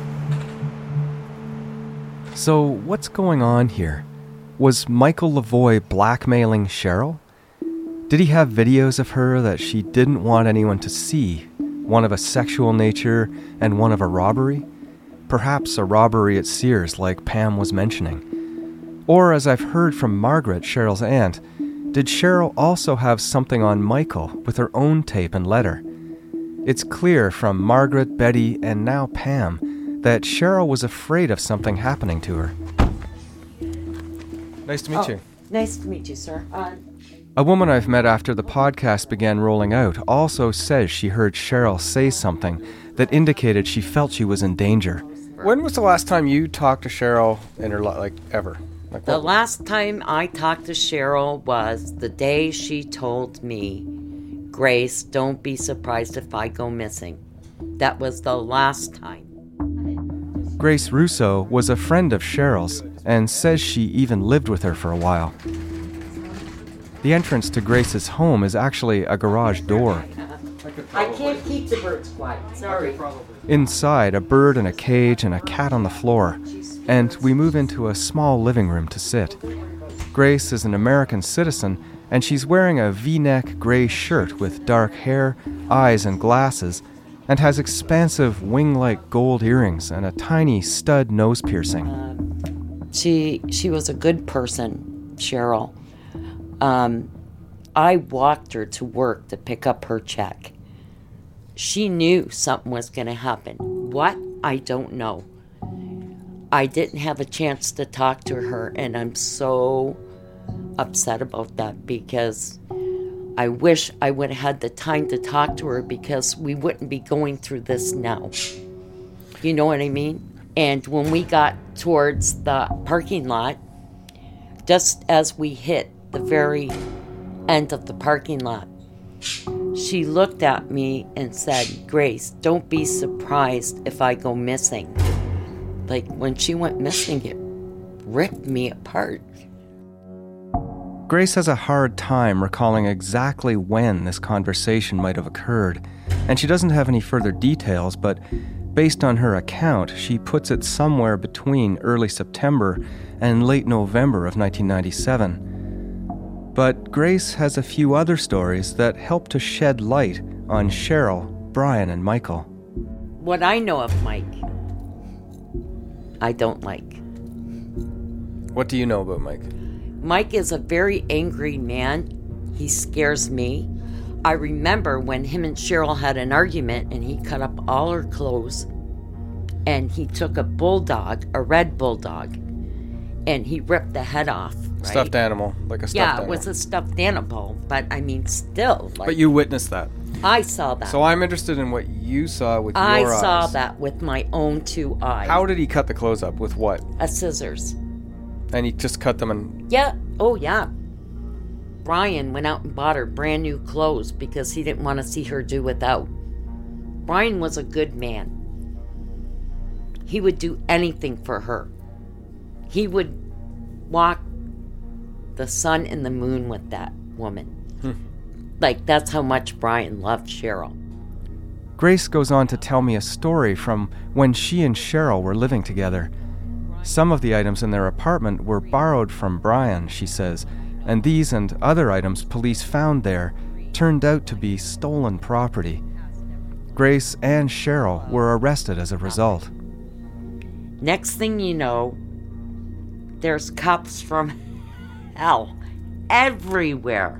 So, what's going on here? Was Michael Lavoie blackmailing Cheryl? Did he have videos of her that she didn't want anyone to see? One of a sexual nature and one of a robbery? Perhaps a robbery at Sears, like Pam was mentioning. Or, as I've heard from Margaret, Cheryl's aunt, did Cheryl also have something on Michael with her own tape and letter? It's clear from Margaret, Betty, and now Pam that Cheryl was afraid of something happening to her. Nice to meet oh, you. Nice to meet you, sir. Uh, A woman I've met after the podcast began rolling out also says she heard Cheryl say something that indicated she felt she was in danger. When was the last time you talked to Cheryl in her life, like, ever? Like, the last time I talked to Cheryl was the day she told me, Grace, don't be surprised if I go missing. That was the last time. Grace Russo was a friend of Cheryl's and says she even lived with her for a while. The entrance to Grace's home is actually a garage door. I can't keep the birds quiet, sorry. Inside, a bird in a cage and a cat on the floor, and we move into a small living room to sit. Grace is an American citizen, and she's wearing a V-neck gray shirt with dark hair, eyes, and glasses, and has expansive wing-like gold earrings and a tiny stud nose piercing. Um, she she was a good person, Cheryl. Um, I walked her to work to pick up her check. She knew something was going to happen. What? I don't know. I didn't have a chance to talk to her, and I'm so upset about that because I wish I would have had the time to talk to her because we wouldn't be going through this now. You know what I mean? And when we got towards the parking lot, just as we hit the very end of the parking lot, she looked at me and said, Grace, don't be surprised if I go missing. Like, when she went missing, it ripped me apart. Grace has a hard time recalling exactly when this conversation might have occurred, and she doesn't have any further details, but based on her account, she puts it somewhere between early September and late November of nineteen ninety-seven. But Grace has a few other stories that help to shed light on Cheryl, Brian, and Michael. What I know of Mike, I don't like. What do you know about Mike? Mike is a very angry man. He scares me. I remember when him and Cheryl had an argument and he cut up all her clothes and he took a bulldog, a red bulldog, and he ripped the head off. Right? Stuffed animal, like a stuffed yeah, animal. Yeah, it was a stuffed animal, but I mean, still. Like, but you witnessed that. I saw that. So I'm interested in what you saw with I your eyes. I saw that with my own two eyes. How did he cut the clothes up? With what? A scissors. And he just cut them and... Yeah. Oh, yeah. Brian went out and bought her brand new clothes because he didn't want to see her do without. Brian was a good man. He would do anything for her. He would walk the sun and the moon with that woman. Hmm. Like, that's how much Brian loved Cheryl. Grace goes on to tell me a story from when she and Cheryl were living together. Some of the items in their apartment were borrowed from Brian, she says, and these and other items police found there turned out to be stolen property. Grace and Cheryl were arrested as a result. Next thing you know, there's cops from hell everywhere.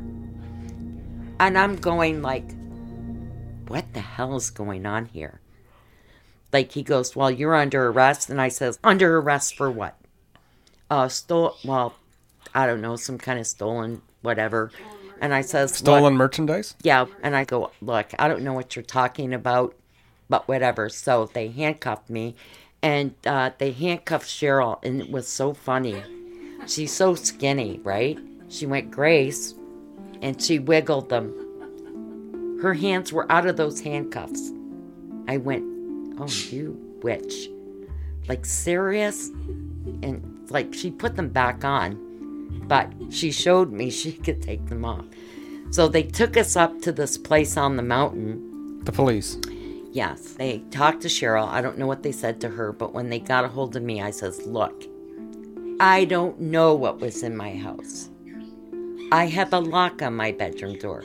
And I'm going like, what the hell is going on here? Like, he goes, well, you're under arrest. And I says, under arrest for what? Uh, stole, well, I don't know, some kind of stolen whatever. And I says, stolen merchandise? Yeah. And I go, look, I don't know what you're talking about, but whatever. So they handcuffed me, and uh, they handcuffed Cheryl, and it was so funny. She's so skinny, right? She went, Grace, and she wiggled them. Her hands were out of those handcuffs. I went, oh, you witch. Like, serious? And, like, she put them back on, but she showed me she could take them off. So they took us up to this place on the mountain. The police? Yes. They talked to Cheryl. I don't know what they said to her, but when they got a hold of me, I says, look, I don't know what was in my house. I have a lock on my bedroom door.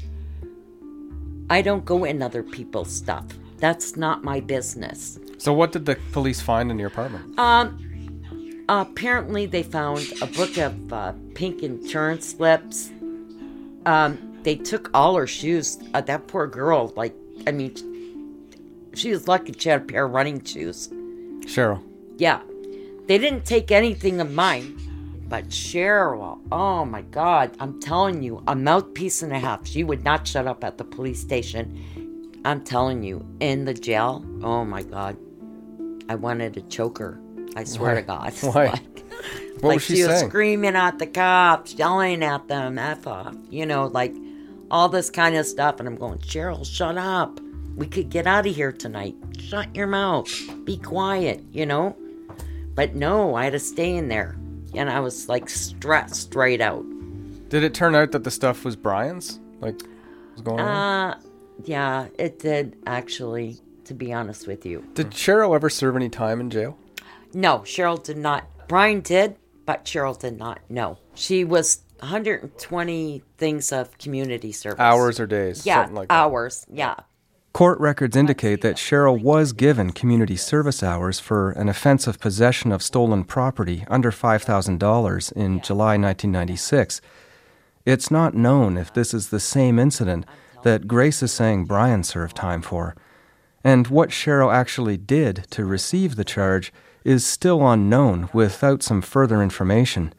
I don't go in other people's stuff. That's not my business. So what did the police find in your apartment? Um, apparently they found a book of uh, pink insurance slips. Um, they took all her shoes. Uh, that poor girl, like, I mean, she was lucky she had a pair of running shoes. Cheryl. Yeah. They didn't take anything of mine. But Cheryl, oh my God, I'm telling you, a mouthpiece and a half. She would not shut up at the police station. I'm telling you, in the jail, oh my God, I wanted to choke her. I swear Why? to God. Why? Like, what like was she, she saying? was screaming at the cops, yelling at them, F off, you know, like all this kind of stuff. And I'm going, Cheryl, shut up. We could get out of here tonight. Shut your mouth. Be quiet, you know? But no, I had to stay in there. And I was, like, stressed straight out. Did it turn out that the stuff was Brian's? Like, was going on? Uh, yeah, it did, actually, to be honest with you. Did Cheryl ever serve any time in jail? No, Cheryl did not. Brian did, but Cheryl did not, no. She was one hundred twenty things of community service. Hours or days? Yeah, something like that. hours, yeah. Court records indicate that Cheryl was given community service hours for an offense of possession of stolen property under five thousand dollars in July nineteen ninety-six. It's not known if this is the same incident that Grace is saying Brian served time for. And what Cheryl actually did to receive the charge is still unknown without some further information.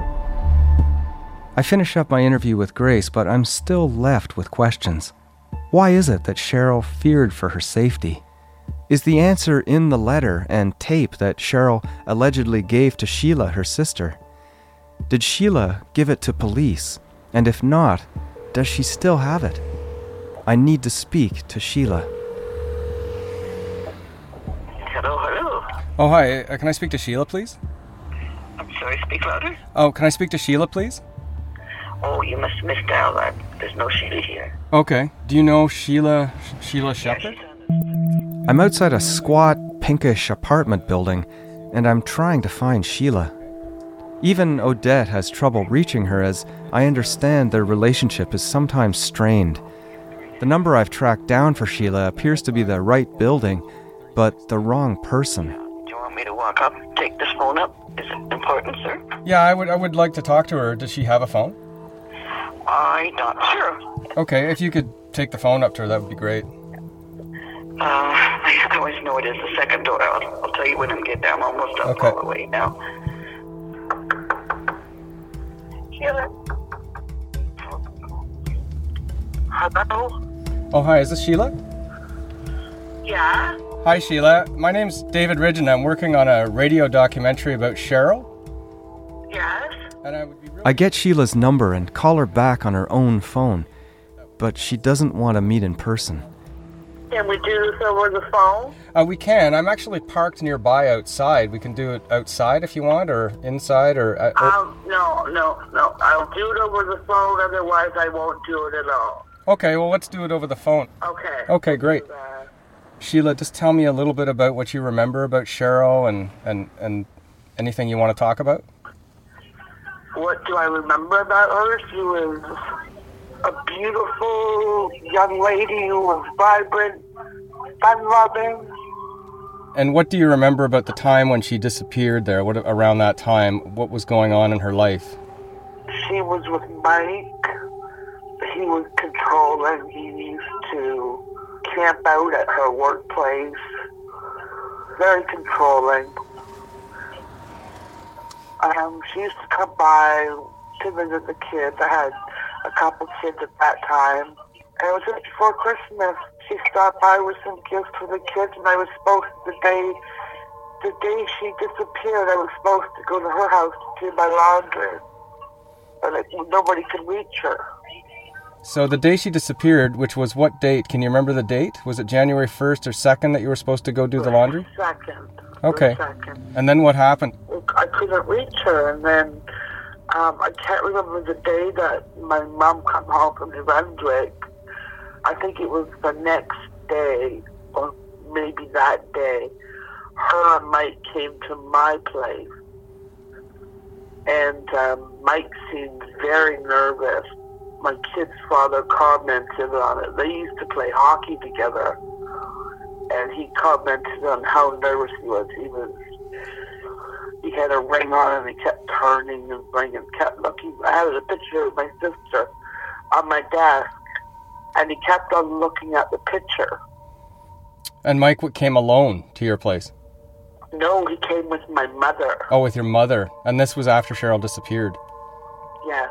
I finish up my interview with Grace, but I'm still left with questions. Why is it that Cheryl feared for her safety? Is the answer in the letter and tape that Cheryl allegedly gave to Sheila, her sister? Did Sheila give it to police? And if not, does she still have it? I need to speak to Sheila. Hello, hello. Oh, hi. Uh, can I speak to Sheila, please? I'm sorry, speak louder. Oh, can I speak to Sheila, please? Oh, you must have missed out. That. There's no Sheila here. Okay. Do you know Sheila Sheila Shepherd? I'm outside a squat, pinkish apartment building, and I'm trying to find Sheila. Even Odette has trouble reaching her, as I understand their relationship is sometimes strained. The number I've tracked down for Sheila appears to be the right building, but the wrong person. Do you want me to walk up, take this phone up? Is it important, sir? Yeah, I would I would like to talk to her. Does she have a phone? I'm not sure. Okay, if you could take the phone up to her, that would be great. Uh, I always know it is the second door. I'll, I'll tell you when I'm getting down. I'm almost up Okay. all the way now. Sheila? Hello? Oh, hi, is this Sheila? Yeah? Hi, Sheila. My name's David Ridge, and I'm working on a radio documentary about Cheryl. Yes? And I would be really... I get Sheila's number and call her back on her own phone, but she doesn't want to meet in person. Can we do this over the phone? Uh, we can. I'm actually parked nearby outside. We can do it outside if you want, or inside, or... Uh, or... Um, no, no, no. I'll do it over the phone, otherwise I won't do it at all. Okay, well, let's do it over the phone. Okay. Okay, great. Sheila, just tell me a little bit about what you remember about Cheryl and, and, and anything you want to talk about. What do I remember about her? She was a beautiful young lady who was vibrant, fun-loving. And what do you remember about the time when she disappeared there? What around that time, what was going on in her life? She was with Mike. He was controlling. He used to camp out at her workplace. Very controlling. Um, she used to come by to visit the kids. I had a couple kids at that time. And it was just before Christmas. She stopped by with some gifts for the kids, and I was supposed to, the day, the day she disappeared, I was supposed to go to her house to do my laundry. But like, nobody could reach her. So the day she disappeared, which was what date? Can you remember the date? Was it January first or second that you were supposed to go do the laundry? Second. Okay. Second. And then what happened? I couldn't reach her, and then um, I can't remember the day that my mom come home from New Brunswick. I think it was the next day, or maybe that day, her and Mike came to my place, and um, Mike seemed very nervous. My kid's father commented on it. They used to play hockey together, and he commented on how nervous he was. He was, he had a ring on, and he kept turning and ring and kept looking. I had a picture of my sister on my desk, and he kept on looking at the picture. And Mike came alone to your place? No, he came with my mother. Oh, with your mother. And this was after Cheryl disappeared? Yes.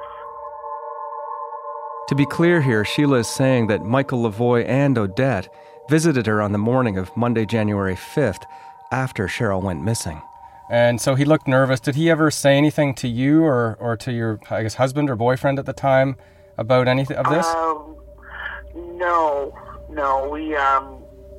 To be clear here, Sheila is saying that Michael Lavoie and Odette visited her on the morning of Monday, January fifth, after Cheryl went missing. And so he looked nervous. Did he ever say anything to you or, or to your, I guess, husband or boyfriend at the time about anything of this? Um, no, no. We, um,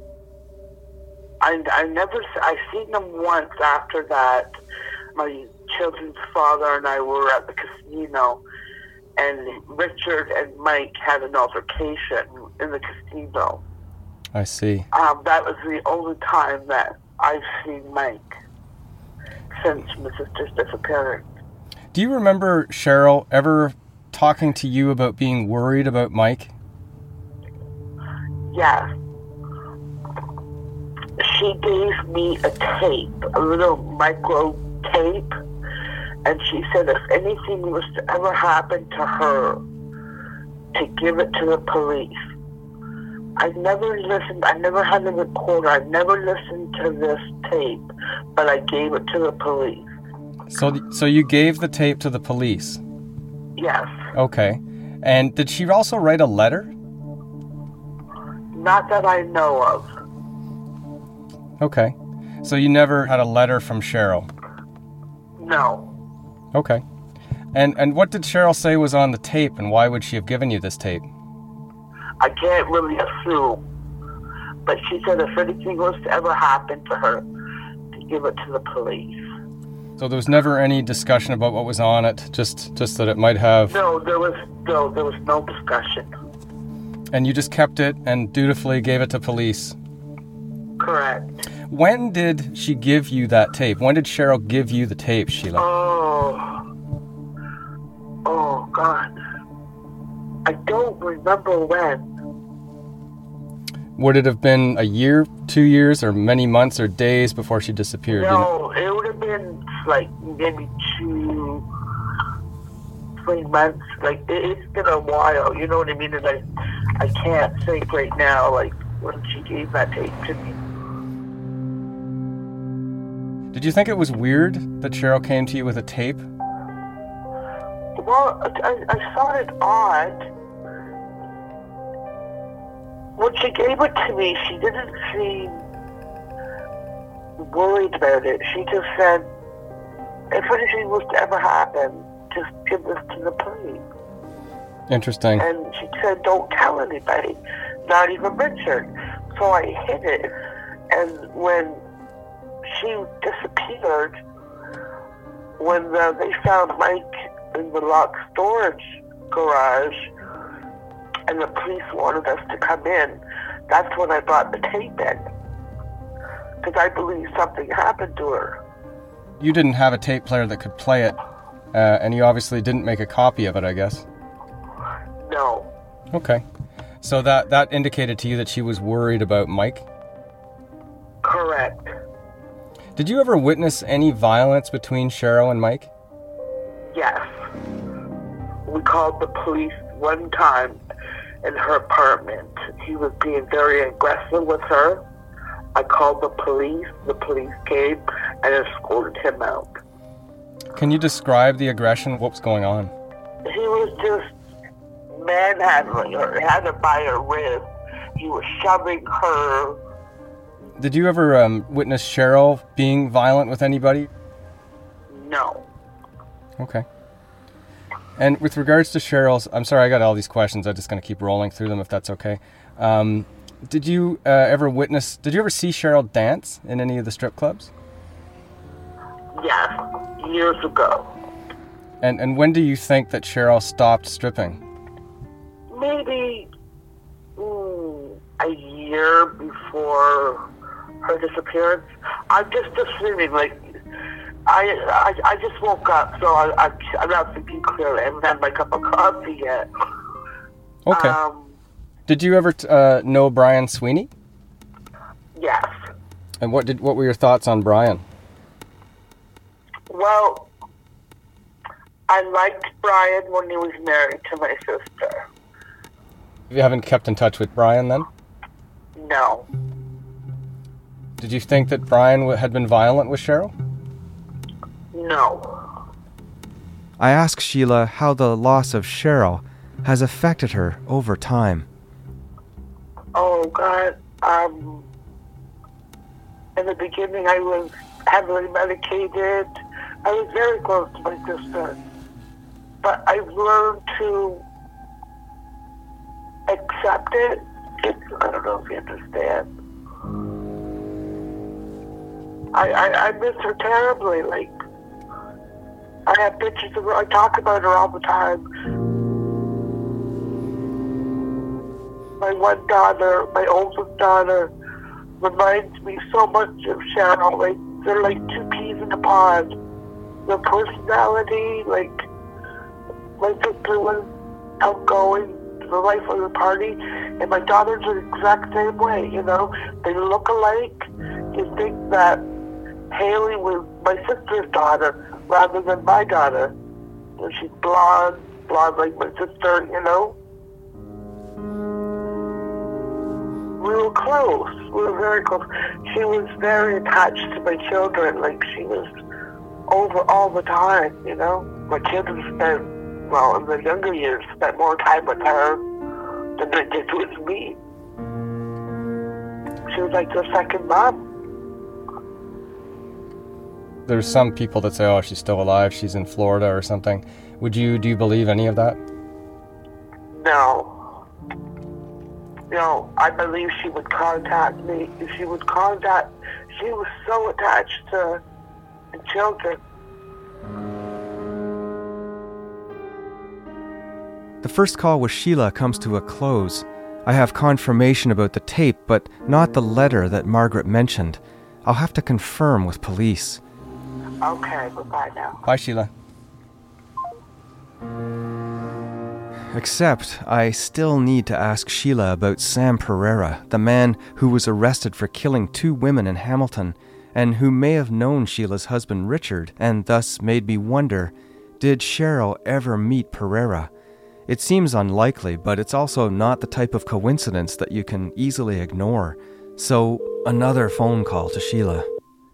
I, I never, I seen them once after that. My children's father and I were at the casino, and Richard and Mike had an altercation in the casino. I see. Um, that was the only time that I've seen Mike since my sister's disappearance. Do you remember Cheryl ever talking to you about being worried about Mike? Yes. She gave me a tape, a little micro tape, and she said if anything was to ever happen to her, to give it to the police. I never listened, I never had a recorder, I never listened to this tape, but I gave it to the police. So, so you gave the tape to the police? Yes. Okay. And did she also write a letter? Not that I know of. Okay. So you never had a letter from Cheryl? No. Okay. And and what did Cheryl say was on the tape, and why would she have given you this tape? I can't really assume. But she said if anything was to ever happen to her, to give it to the police. So there was never any discussion about what was on it, just just that it might have... No, there was no, there was no discussion. And you just kept it and dutifully gave it to police? Correct. When did she give you that tape? When did Cheryl give you the tape, Sheila? Oh, oh God. I don't remember when. Would it have been a year, two years, or many months or days before she disappeared? No, it would have been like maybe two, three months. Like it, it's been a while. You know what I mean? And I, I can't think right now. Like when she gave that tape to me. Did you think it was weird that Cheryl came to you with a tape? Well, I, I thought it odd. When she gave it to me, she didn't seem worried about it. She just said, if anything was to ever happen, just give this to the police. Interesting. And she said, don't tell anybody, not even Richard. So I hid it. And when she disappeared, when the, they found Mike in the locked storage garage, and the police wanted us to come in, that's when I brought the tape in. Because I believe something happened to her. You didn't have a tape player that could play it, uh, and you obviously didn't make a copy of it, I guess. No. Okay. So that, that indicated to you that she was worried about Mike? Correct. Did you ever witness any violence between Cheryl and Mike? Yes. We called the police one time in her apartment. He was being very aggressive with her. I called the police. The police came and escorted him out. Can you describe the aggression? What was going on? He was just manhandling her. He had her by her wrist. He was shoving her. Did you ever um, witness Cheryl being violent with anybody? No. Okay. And with regards to Cheryl's, I'm sorry, I got all these questions. I'm just going to keep rolling through them if that's okay. Um, did you uh, ever witness, did you ever see Cheryl dance in any of the strip clubs? Yes, years ago. And and when do you think that Cheryl stopped stripping? Maybe mm, a year before her disappearance. I'm just assuming, like, I, I I just woke up, so I, I, I'm not thinking clearly. I haven't had my cup of coffee yet. Okay. Um, did you ever uh, know Brian Sweeney? Yes. And what did what were your thoughts on Brian? Well, I liked Brian when he was married to my sister. You haven't kept in touch with Brian then? No. Did you think that Brian had been violent with Cheryl? No. I asked Sheila how the loss of Cheryl has affected her over time. Oh, God. Um, in the beginning, I was heavily medicated. I was very close to my sister. But I've learned to accept it. It's, I don't know if you understand. I, I, I miss her terribly. Like, I have pictures of her. I talk about her all the time. My one daughter, my oldest daughter, reminds me so much of Cheryl. Like, they're like two peas in a pod. Their personality, like, my sister was outgoing, the life of the party, and my daughter's the exact same way, you know? They look alike. You think that Haley was my sister's daughter rather than my daughter. And she's blonde, blonde like my sister, you know? We were close. We were very close. She was very attached to my children. Like, she was over all the time, you know? My kids have spent, well, in the younger years, spent more time with her than they did with me. She was like their second mom. There's some people that say, oh, she's still alive, she's in Florida or something. Would you, do you believe any of that? No. You know, I believe she would contact me. If she would contact, she was so attached to the children. The first call with Sheila comes to a close. I have confirmation about the tape, but not the letter that Margaret mentioned. I'll have to confirm with police. Okay, bye-bye now. Bye, Sheila. Except, I still need to ask Sheila about Sam Pereira, the man who was arrested for killing two women in Hamilton, and who may have known Sheila's husband Richard, and thus made me wonder, did Cheryl ever meet Pereira? It seems unlikely, but it's also not the type of coincidence that you can easily ignore. So, another phone call to Sheila.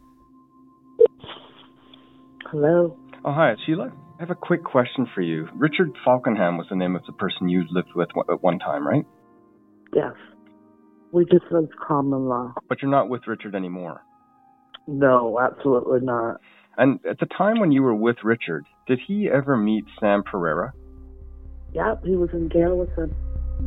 Hello? Oh, hi, it's Sheila. I have a quick question for you. Richard Falkenham was the name of the person you lived with at one time, right? Yes. We just lived common law. But you're not with Richard anymore? No, absolutely not. And at the time when you were with Richard, did he ever meet Sam Pereira? Yep, he was in jail with him.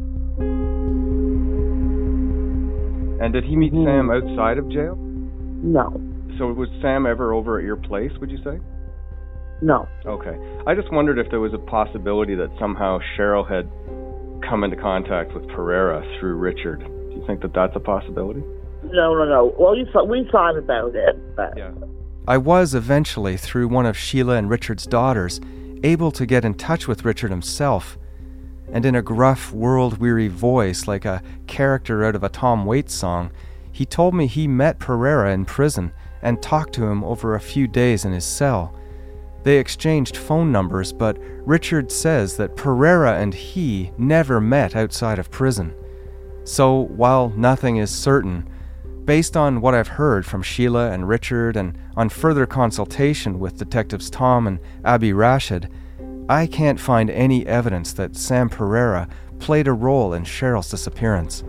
And did he meet mm-hmm. Sam outside of jail? No. So was Sam ever over at your place, would you say? No. Okay. I just wondered if there was a possibility that somehow Cheryl had come into contact with Pereira through Richard. Do you think that that's a possibility? No, no, no. Well, you thought, we thought about it, but... Yeah. I was eventually, through one of Sheila and Richard's daughters, able to get in touch with Richard himself. And in a gruff, world-weary voice, like a character out of a Tom Waits song, he told me he met Pereira in prison and talked to him over a few days in his cell. They exchanged phone numbers, but Richard says that Pereira and he never met outside of prison. So, while nothing is certain, based on what I've heard from Sheila and Richard and on further consultation with detectives Tom and Abby Rashid, I can't find any evidence that Sam Pereira played a role in Cheryl's disappearance.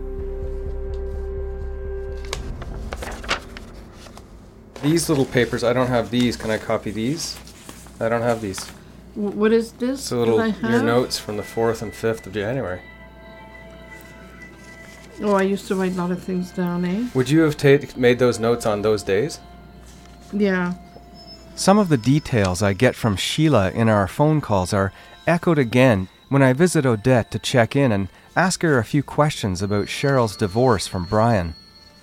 These little papers, I don't have these. Can I copy these? I don't have these. What is this? It's a little, your notes from the fourth and fifth of January. Oh, I used to write a lot of things down, eh? Would you have ta- made those notes on those days? Yeah. Some of the details I get from Sheila in our phone calls are echoed again when I visit Odette to check in and ask her a few questions about Cheryl's divorce from Brian.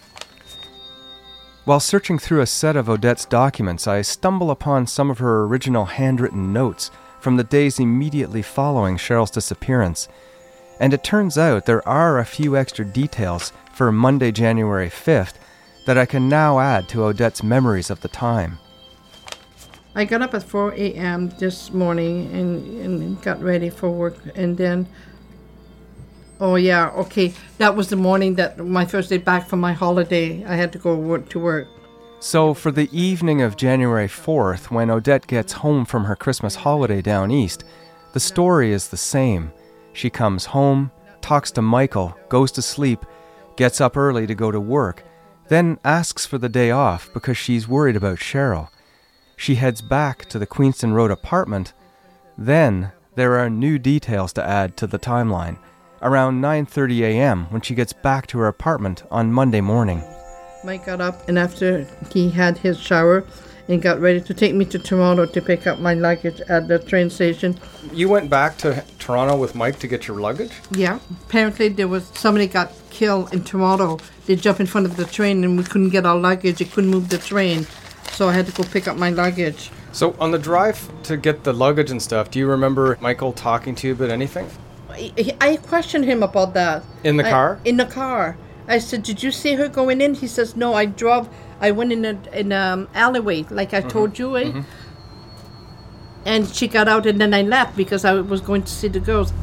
While searching through a set of Odette's documents, I stumble upon some of her original handwritten notes from the days immediately following Cheryl's disappearance. And it turns out there are a few extra details for Monday, January fifth that I can now add to Odette's memories of the time. I got up at four a.m. this morning and, and got ready for work, and then, oh yeah, okay, that was the morning that my first day back from my holiday. I had to go work to work. So for the evening of January fourth, when Odette gets home from her Christmas holiday down east, the story is the same. She comes home, talks to Michael, goes to sleep, gets up early to go to work, then asks for the day off because she's worried about Cheryl. She heads back to the Queenston Road apartment. Then there are new details to add to the timeline. Around nine thirty a.m. when she gets back to her apartment on Monday morning. Mike got up, and after he had his shower and got ready to take me to Toronto to pick up my luggage at the train station. You went back to Toronto with Mike to get your luggage? Yeah. Apparently there was somebody got killed in Toronto. They jumped in front of the train and we couldn't get our luggage. It couldn't move the train. So I had to go pick up my luggage. So on the drive to get the luggage and stuff, do you remember Michael talking to you about anything? I, I questioned him about that. In the I, car? In the car. I said, did you see her going in? He says, no, I drove, I went in a in an alleyway, like I mm-hmm. told you, eh? Mm-hmm. And she got out, and then I left because I was going to see the girls.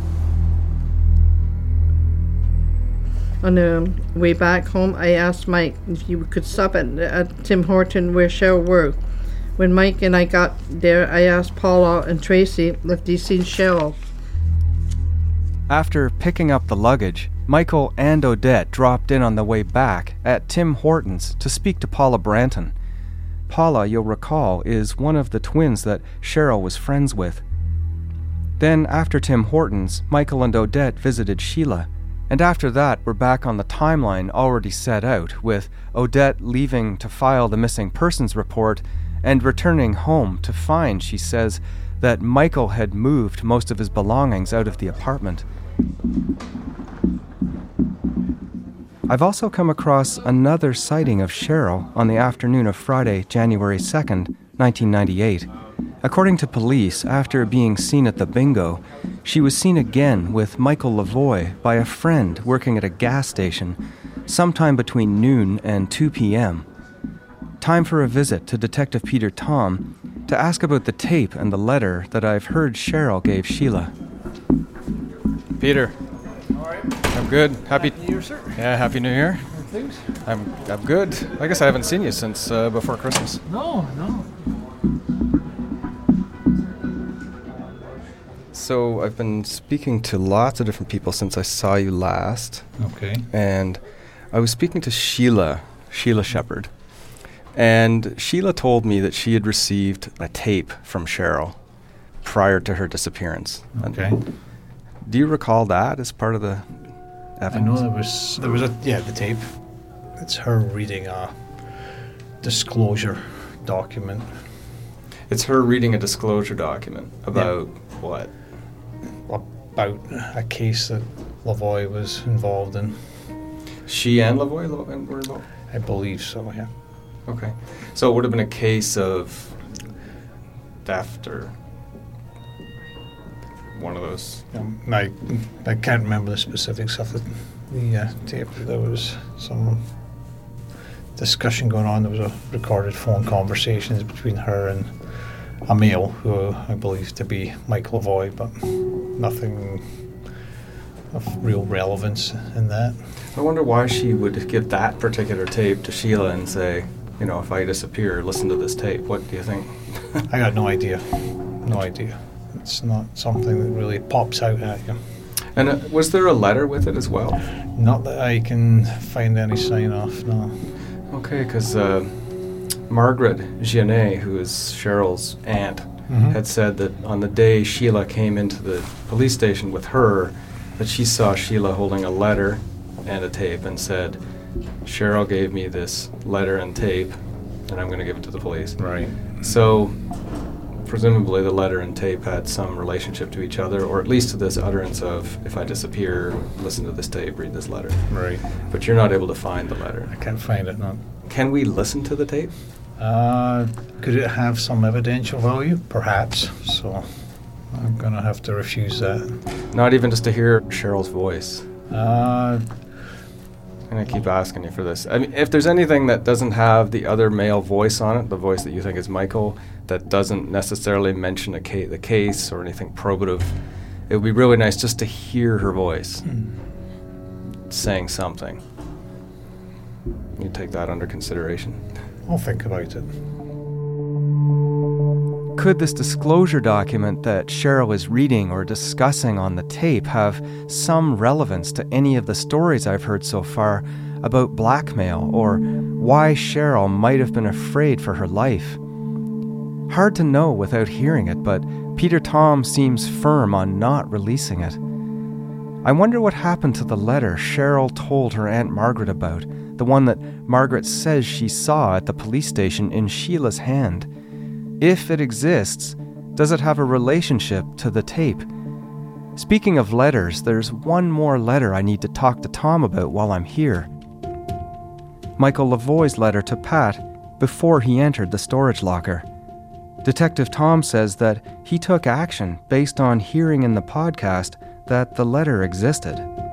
On the way back home, I asked Mike if he could stop at, at Tim Horton where Cheryl worked. When Mike and I got there, I asked Paula and Tracy if they'd seen Cheryl. After picking up the luggage, Michael and Odette dropped in on the way back at Tim Hortons to speak to Paula Branton. Paula, you'll recall, is one of the twins that Cheryl was friends with. Then, after Tim Hortons, Michael and Odette visited Sheila, and after that we're back on the timeline already set out, with Odette leaving to file the missing persons report and returning home to find, she says, that Michael had moved most of his belongings out of the apartment. I've also come across another sighting of Cheryl on the afternoon of Friday, January second, nineteen ninety-eight. According to police, after being seen at the bingo, she was seen again with Michael Lavoie by a friend working at a gas station sometime between noon and two p.m. Time for a visit to Detective Peter Tom to ask about the tape and the letter that I've heard Cheryl gave Sheila. Peter. All right. I'm good. Happy, Happy New Year, sir. Yeah, Happy New Year. Things? I'm I'm good. I guess I haven't seen you since uh, before Christmas. No, no. So I've been speaking to lots of different people since I saw you last. Okay. And I was speaking to Sheila, Sheila Shepherd. And Sheila told me that she had received a tape from Cheryl prior to her disappearance. Okay. And do you recall that as part of the evidence? I know there was there was a yeah the tape. It's her reading a disclosure document. It's her reading a disclosure document about yeah. what? About a case that Lavoie was involved in. She and Lavoie were involved? I believe so, yeah. Okay. So it would have been a case of theft or one of those. Um, I I can't remember the specifics of the, the uh, tape. There was some discussion going on. There was a recorded phone conversations between her and a male who I believe to be Michael Lavoie, but nothing of real relevance in that. I wonder why she would give that particular tape to Sheila and say, you know, if I disappear, listen to this tape. What do you think? I got no idea. No idea. It's not something that really pops out at you. And uh, was there a letter with it as well? Not that I can find any sign of, no. Okay, because uh, Margaret Giannet, who is Cheryl's aunt, mm-hmm. had said that on the day Sheila came into the police station with her, that she saw Sheila holding a letter and a tape and said, Cheryl gave me this letter and tape, and I'm going to give it to the police. Right. So, presumably the letter and tape had some relationship to each other, or at least to this utterance of, if I disappear, listen to this tape, read this letter. Right. But you're not able to find the letter. I can't find it, no. Can we listen to the tape? Uh, could it have some evidential value? Perhaps. So, I'm going to have to refuse that. Not even just to hear Cheryl's voice? Uh... I'm going to keep asking you for this. I mean, if there's anything that doesn't have the other male voice on it, the voice that you think is Michael, that doesn't necessarily mention a ca- the case or anything probative, it would be really nice just to hear her voice mm. saying something. You take that under consideration. I'll think about it. Could this disclosure document that Cheryl is reading or discussing on the tape have some relevance to any of the stories I've heard so far about blackmail or why Cheryl might have been afraid for her life? Hard to know without hearing it, but Peter Tom seems firm on not releasing it. I wonder what happened to the letter Cheryl told her Aunt Margaret about, the one that Margaret says she saw at the police station in Sheila's hand. If it exists, does it have a relationship to the tape? Speaking of letters, there's one more letter I need to talk to Tom about while I'm here. Michael Lavoie's letter to Pat before he entered the storage locker. Detective Tom says that he took action based on hearing in the podcast that the letter existed.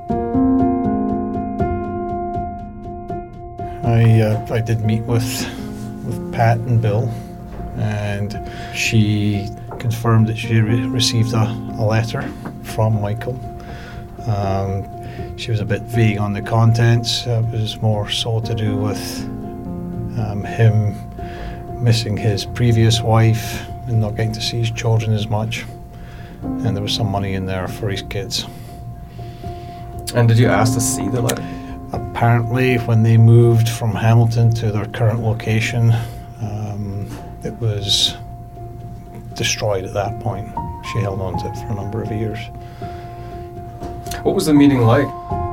I uh, I did meet with with Pat and Bill, and she confirmed that she re- received a, a letter from Michael. Um, she was a bit vague on the contents. Uh, it was more so to do with um, him missing his previous wife and not getting to see his children as much. And there was some money in there for his kids. And did you ask to see the letter? Apparently, when they moved from Hamilton to their current location, um, it was destroyed at that point. She held on to it for a number of years. What was the meeting like?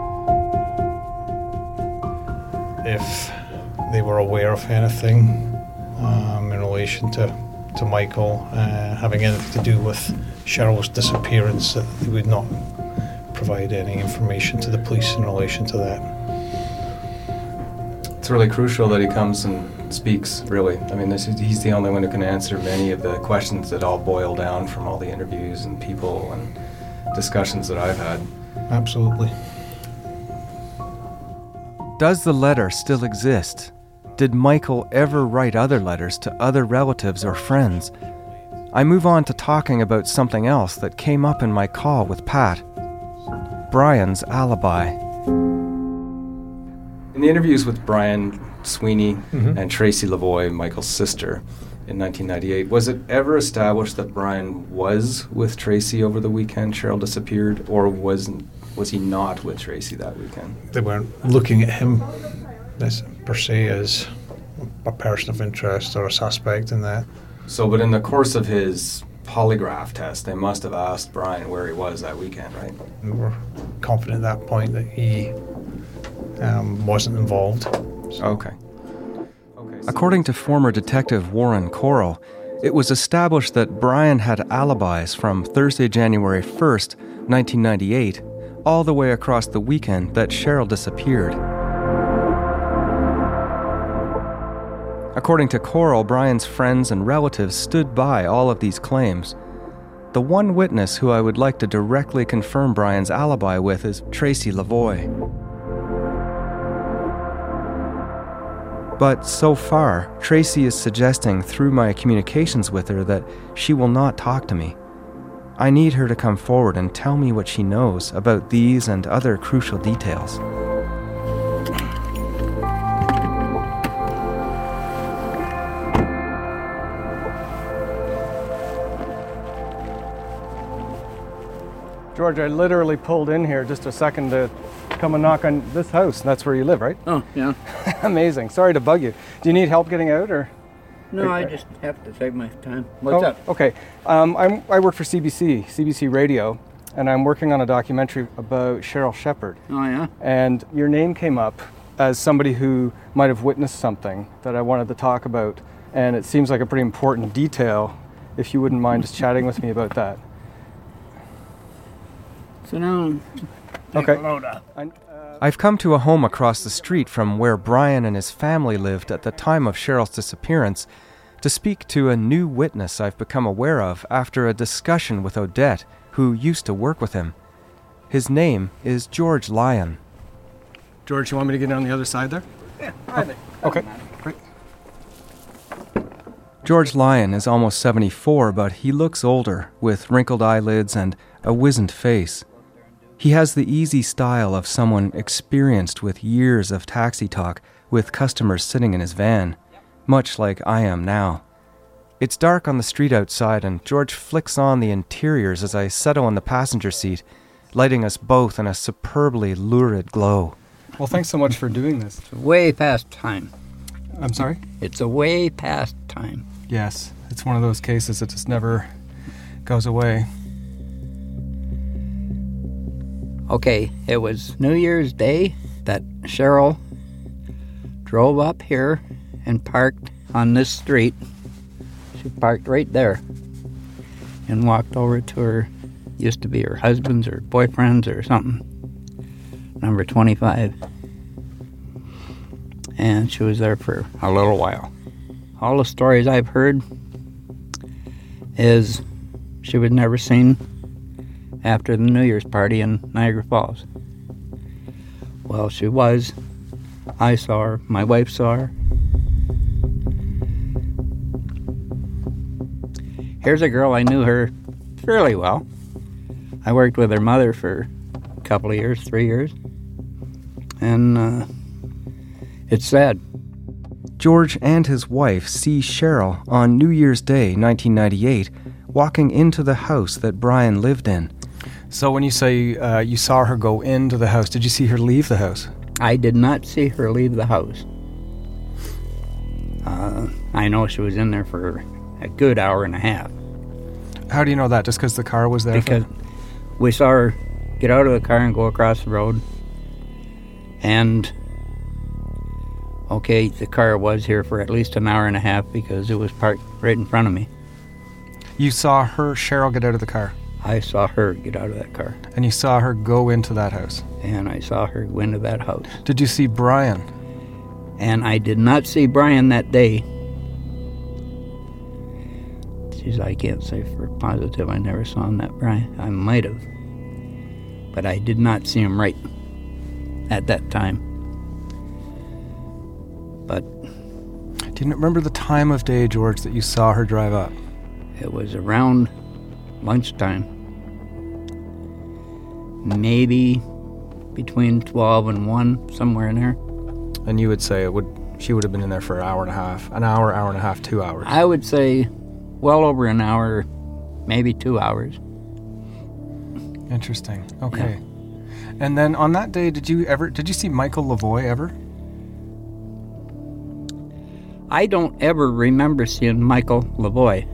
If they were aware of anything um, in relation to, to Michael uh, having anything to do with Cheryl's disappearance, that they would not provide any information to the police in relation to that. It's really crucial that he comes and speaks, really. I mean, this is, he's the only one who can answer many of the questions that all boil down from all the interviews and people and discussions that I've had. Absolutely. Does the letter still exist? Did Michael ever write other letters to other relatives or friends? I move on to talking about something else that came up in my call with Pat. Brian's alibi. In the interviews with Brian Sweeney Mm-hmm. and Tracy Lavoie, Michael's sister, in nineteen ninety-eight, was it ever established that Brian was with Tracy over the weekend Cheryl disappeared, or was was he not with Tracy that weekend? They weren't looking at him as, per se as a person of interest or a suspect in that. So, but in the course of his polygraph test, they must have asked Brian where he was that weekend, right? We were confident at that point that he um, wasn't involved. So. Okay. According to former detective Warren Coral, it was established that Brian had alibis from Thursday, January first, nineteen ninety-eight, all the way across the weekend that Cheryl disappeared. According to Coral, Brian's friends and relatives stood by all of these claims. The one witness who I would like to directly confirm Brian's alibi with is Tracy Lavoie. But so far, Tracy is suggesting through my communications with her that she will not talk to me. I need her to come forward and tell me what she knows about these and other crucial details. George, I literally pulled in here just a second to come and knock on this house. That's where you live, right? Oh, yeah. Amazing. Sorry to bug you. Do you need help getting out, or? No, I just have to take my time. What's oh, up? Okay. Um, I'm, I work for C B C, C B C Radio, and I'm working on a documentary about Cheryl Shepard. Oh, yeah? And your name came up as somebody who might have witnessed something that I wanted to talk about, and it seems like a pretty important detail, if you wouldn't mind just chatting with me about that. So now, take okay. a load up. I, uh, I've come to a home across the street from where Brian and his family lived at the time of Cheryl's disappearance to speak to a new witness I've become aware of after a discussion with Odette, who used to work with him. His name is George Lyon. George, you want me to get on the other side there? Yeah, oh, okay. Great. George Lyon is almost seventy-four, but he looks older, with wrinkled eyelids and a wizened face. He has the easy style of someone experienced with years of taxi talk with customers sitting in his van, much like I am now. It's dark on the street outside, and George flicks on the interiors as I settle in the passenger seat, lighting us both in a superbly lurid glow. Well, thanks so much for doing this. It's way past time. I'm sorry? It's a way past time. Yes, it's one of those cases that just never goes away. Okay, it was New Year's Day that Cheryl drove up here and parked on this street. She parked right there and walked over to her, used to be her husband's or boyfriend's or something, number twenty-five. And she was there for a little while. All the stories I've heard is she was never seen after the New Year's party in Niagara Falls. Well, she was. I saw her. My wife saw her. Here's a girl, I knew her fairly well. I worked with her mother for a couple of years, three years. And uh, it's sad. George and his wife see Cheryl on New Year's Day, nineteen ninety-eight, walking into the house that Brian lived in. So when you say uh, you saw her go into the house, did you see her leave the house? I did not see her leave the house. Uh, I know she was in there for a good hour and a half. How do you know that? Just because the car was there? Because we saw her get out of the car and go across the road. And, okay, the car was here for at least an hour and a half because it was parked right in front of me. You saw her, Cheryl, get out of the car? I saw her get out of that car. And you saw her go into that house? And I saw her go into that house. Did you see Brian? And I did not see Brian that day. Jeez, I can't say for positive I never saw him that Brian. I might have. But I did not see him right at that time. But... Do you remember the time of day, George, that you saw her drive up? It was around lunchtime. Maybe between twelve and one, somewhere in there. And you would say it would she would have been in there for an hour and a half, an hour, hour and a half, two hours. I would say well over an hour, maybe two hours. Interesting. Okay. Yeah. And then on that day, did you ever did you see Michael Lavoie ever? I don't ever remember seeing Michael Lavoie.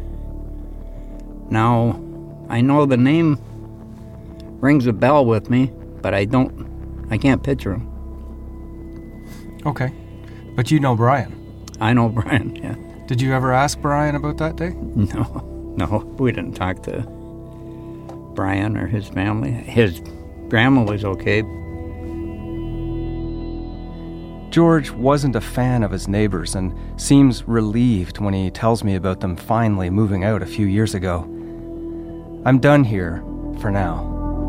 Now, I know the name rings a bell with me, but I don't, I can't picture him. Okay. But you know Brian? I know Brian, yeah. Did you ever ask Brian about that day? No, no. We didn't talk to Brian or his family. His grandma was okay. George wasn't a fan of his neighbors and seems relieved when he tells me about them finally moving out a few years ago. I'm done here for now.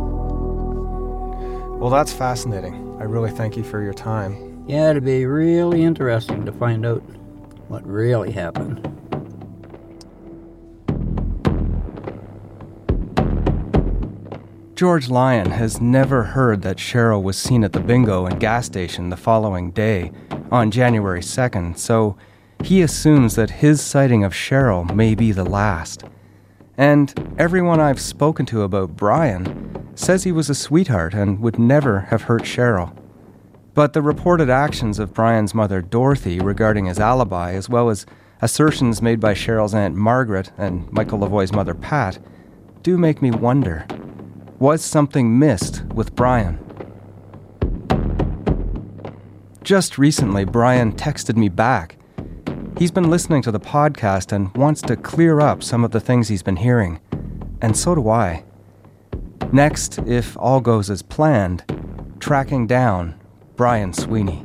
Well, that's fascinating. I really thank you for your time. Yeah, it'd be really interesting to find out what really happened. George Lyon has never heard that Cheryl was seen at the bingo and gas station the following day, on January second, so he assumes that his sighting of Cheryl may be the last. And everyone I've spoken to about Brian says he was a sweetheart and would never have hurt Cheryl. But the reported actions of Brian's mother Dorothy regarding his alibi, as well as assertions made by Cheryl's Aunt Margaret and Michael Lavoie's mother Pat, do make me wonder. Was something missed with Brian? Just recently, Brian texted me back. He's been listening to the podcast and wants to clear up some of the things he's been hearing. And so do I. Next, if all goes as planned, tracking down Brian Sweeney.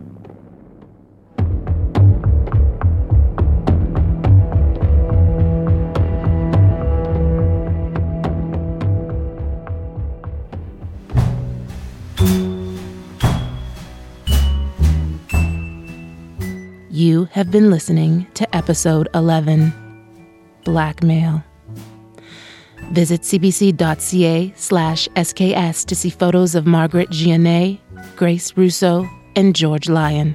You have been listening to episode eleven, Blackmail. Visit cbc.ca slash SKS to see photos of Margaret Giannet, Grace Russo, and George Lyon.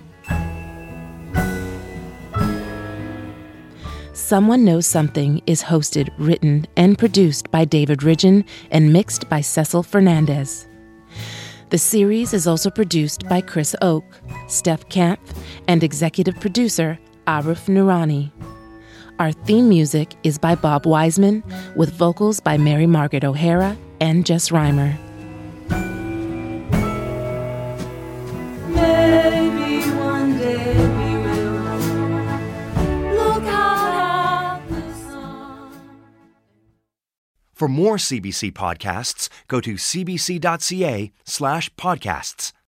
Someone Knows Something is hosted, written, and produced by David Ridgen and mixed by Cecil Fernandez. The series is also produced by Chris Oak, Steph Kampf, and executive producer Arif Noorani. Our theme music is by Bob Wiseman, with vocals by Mary Margaret O'Hara and Jess Reimer. Maybe one day we will look out at the sun. For more C B C podcasts, go to cbc.ca slash podcasts.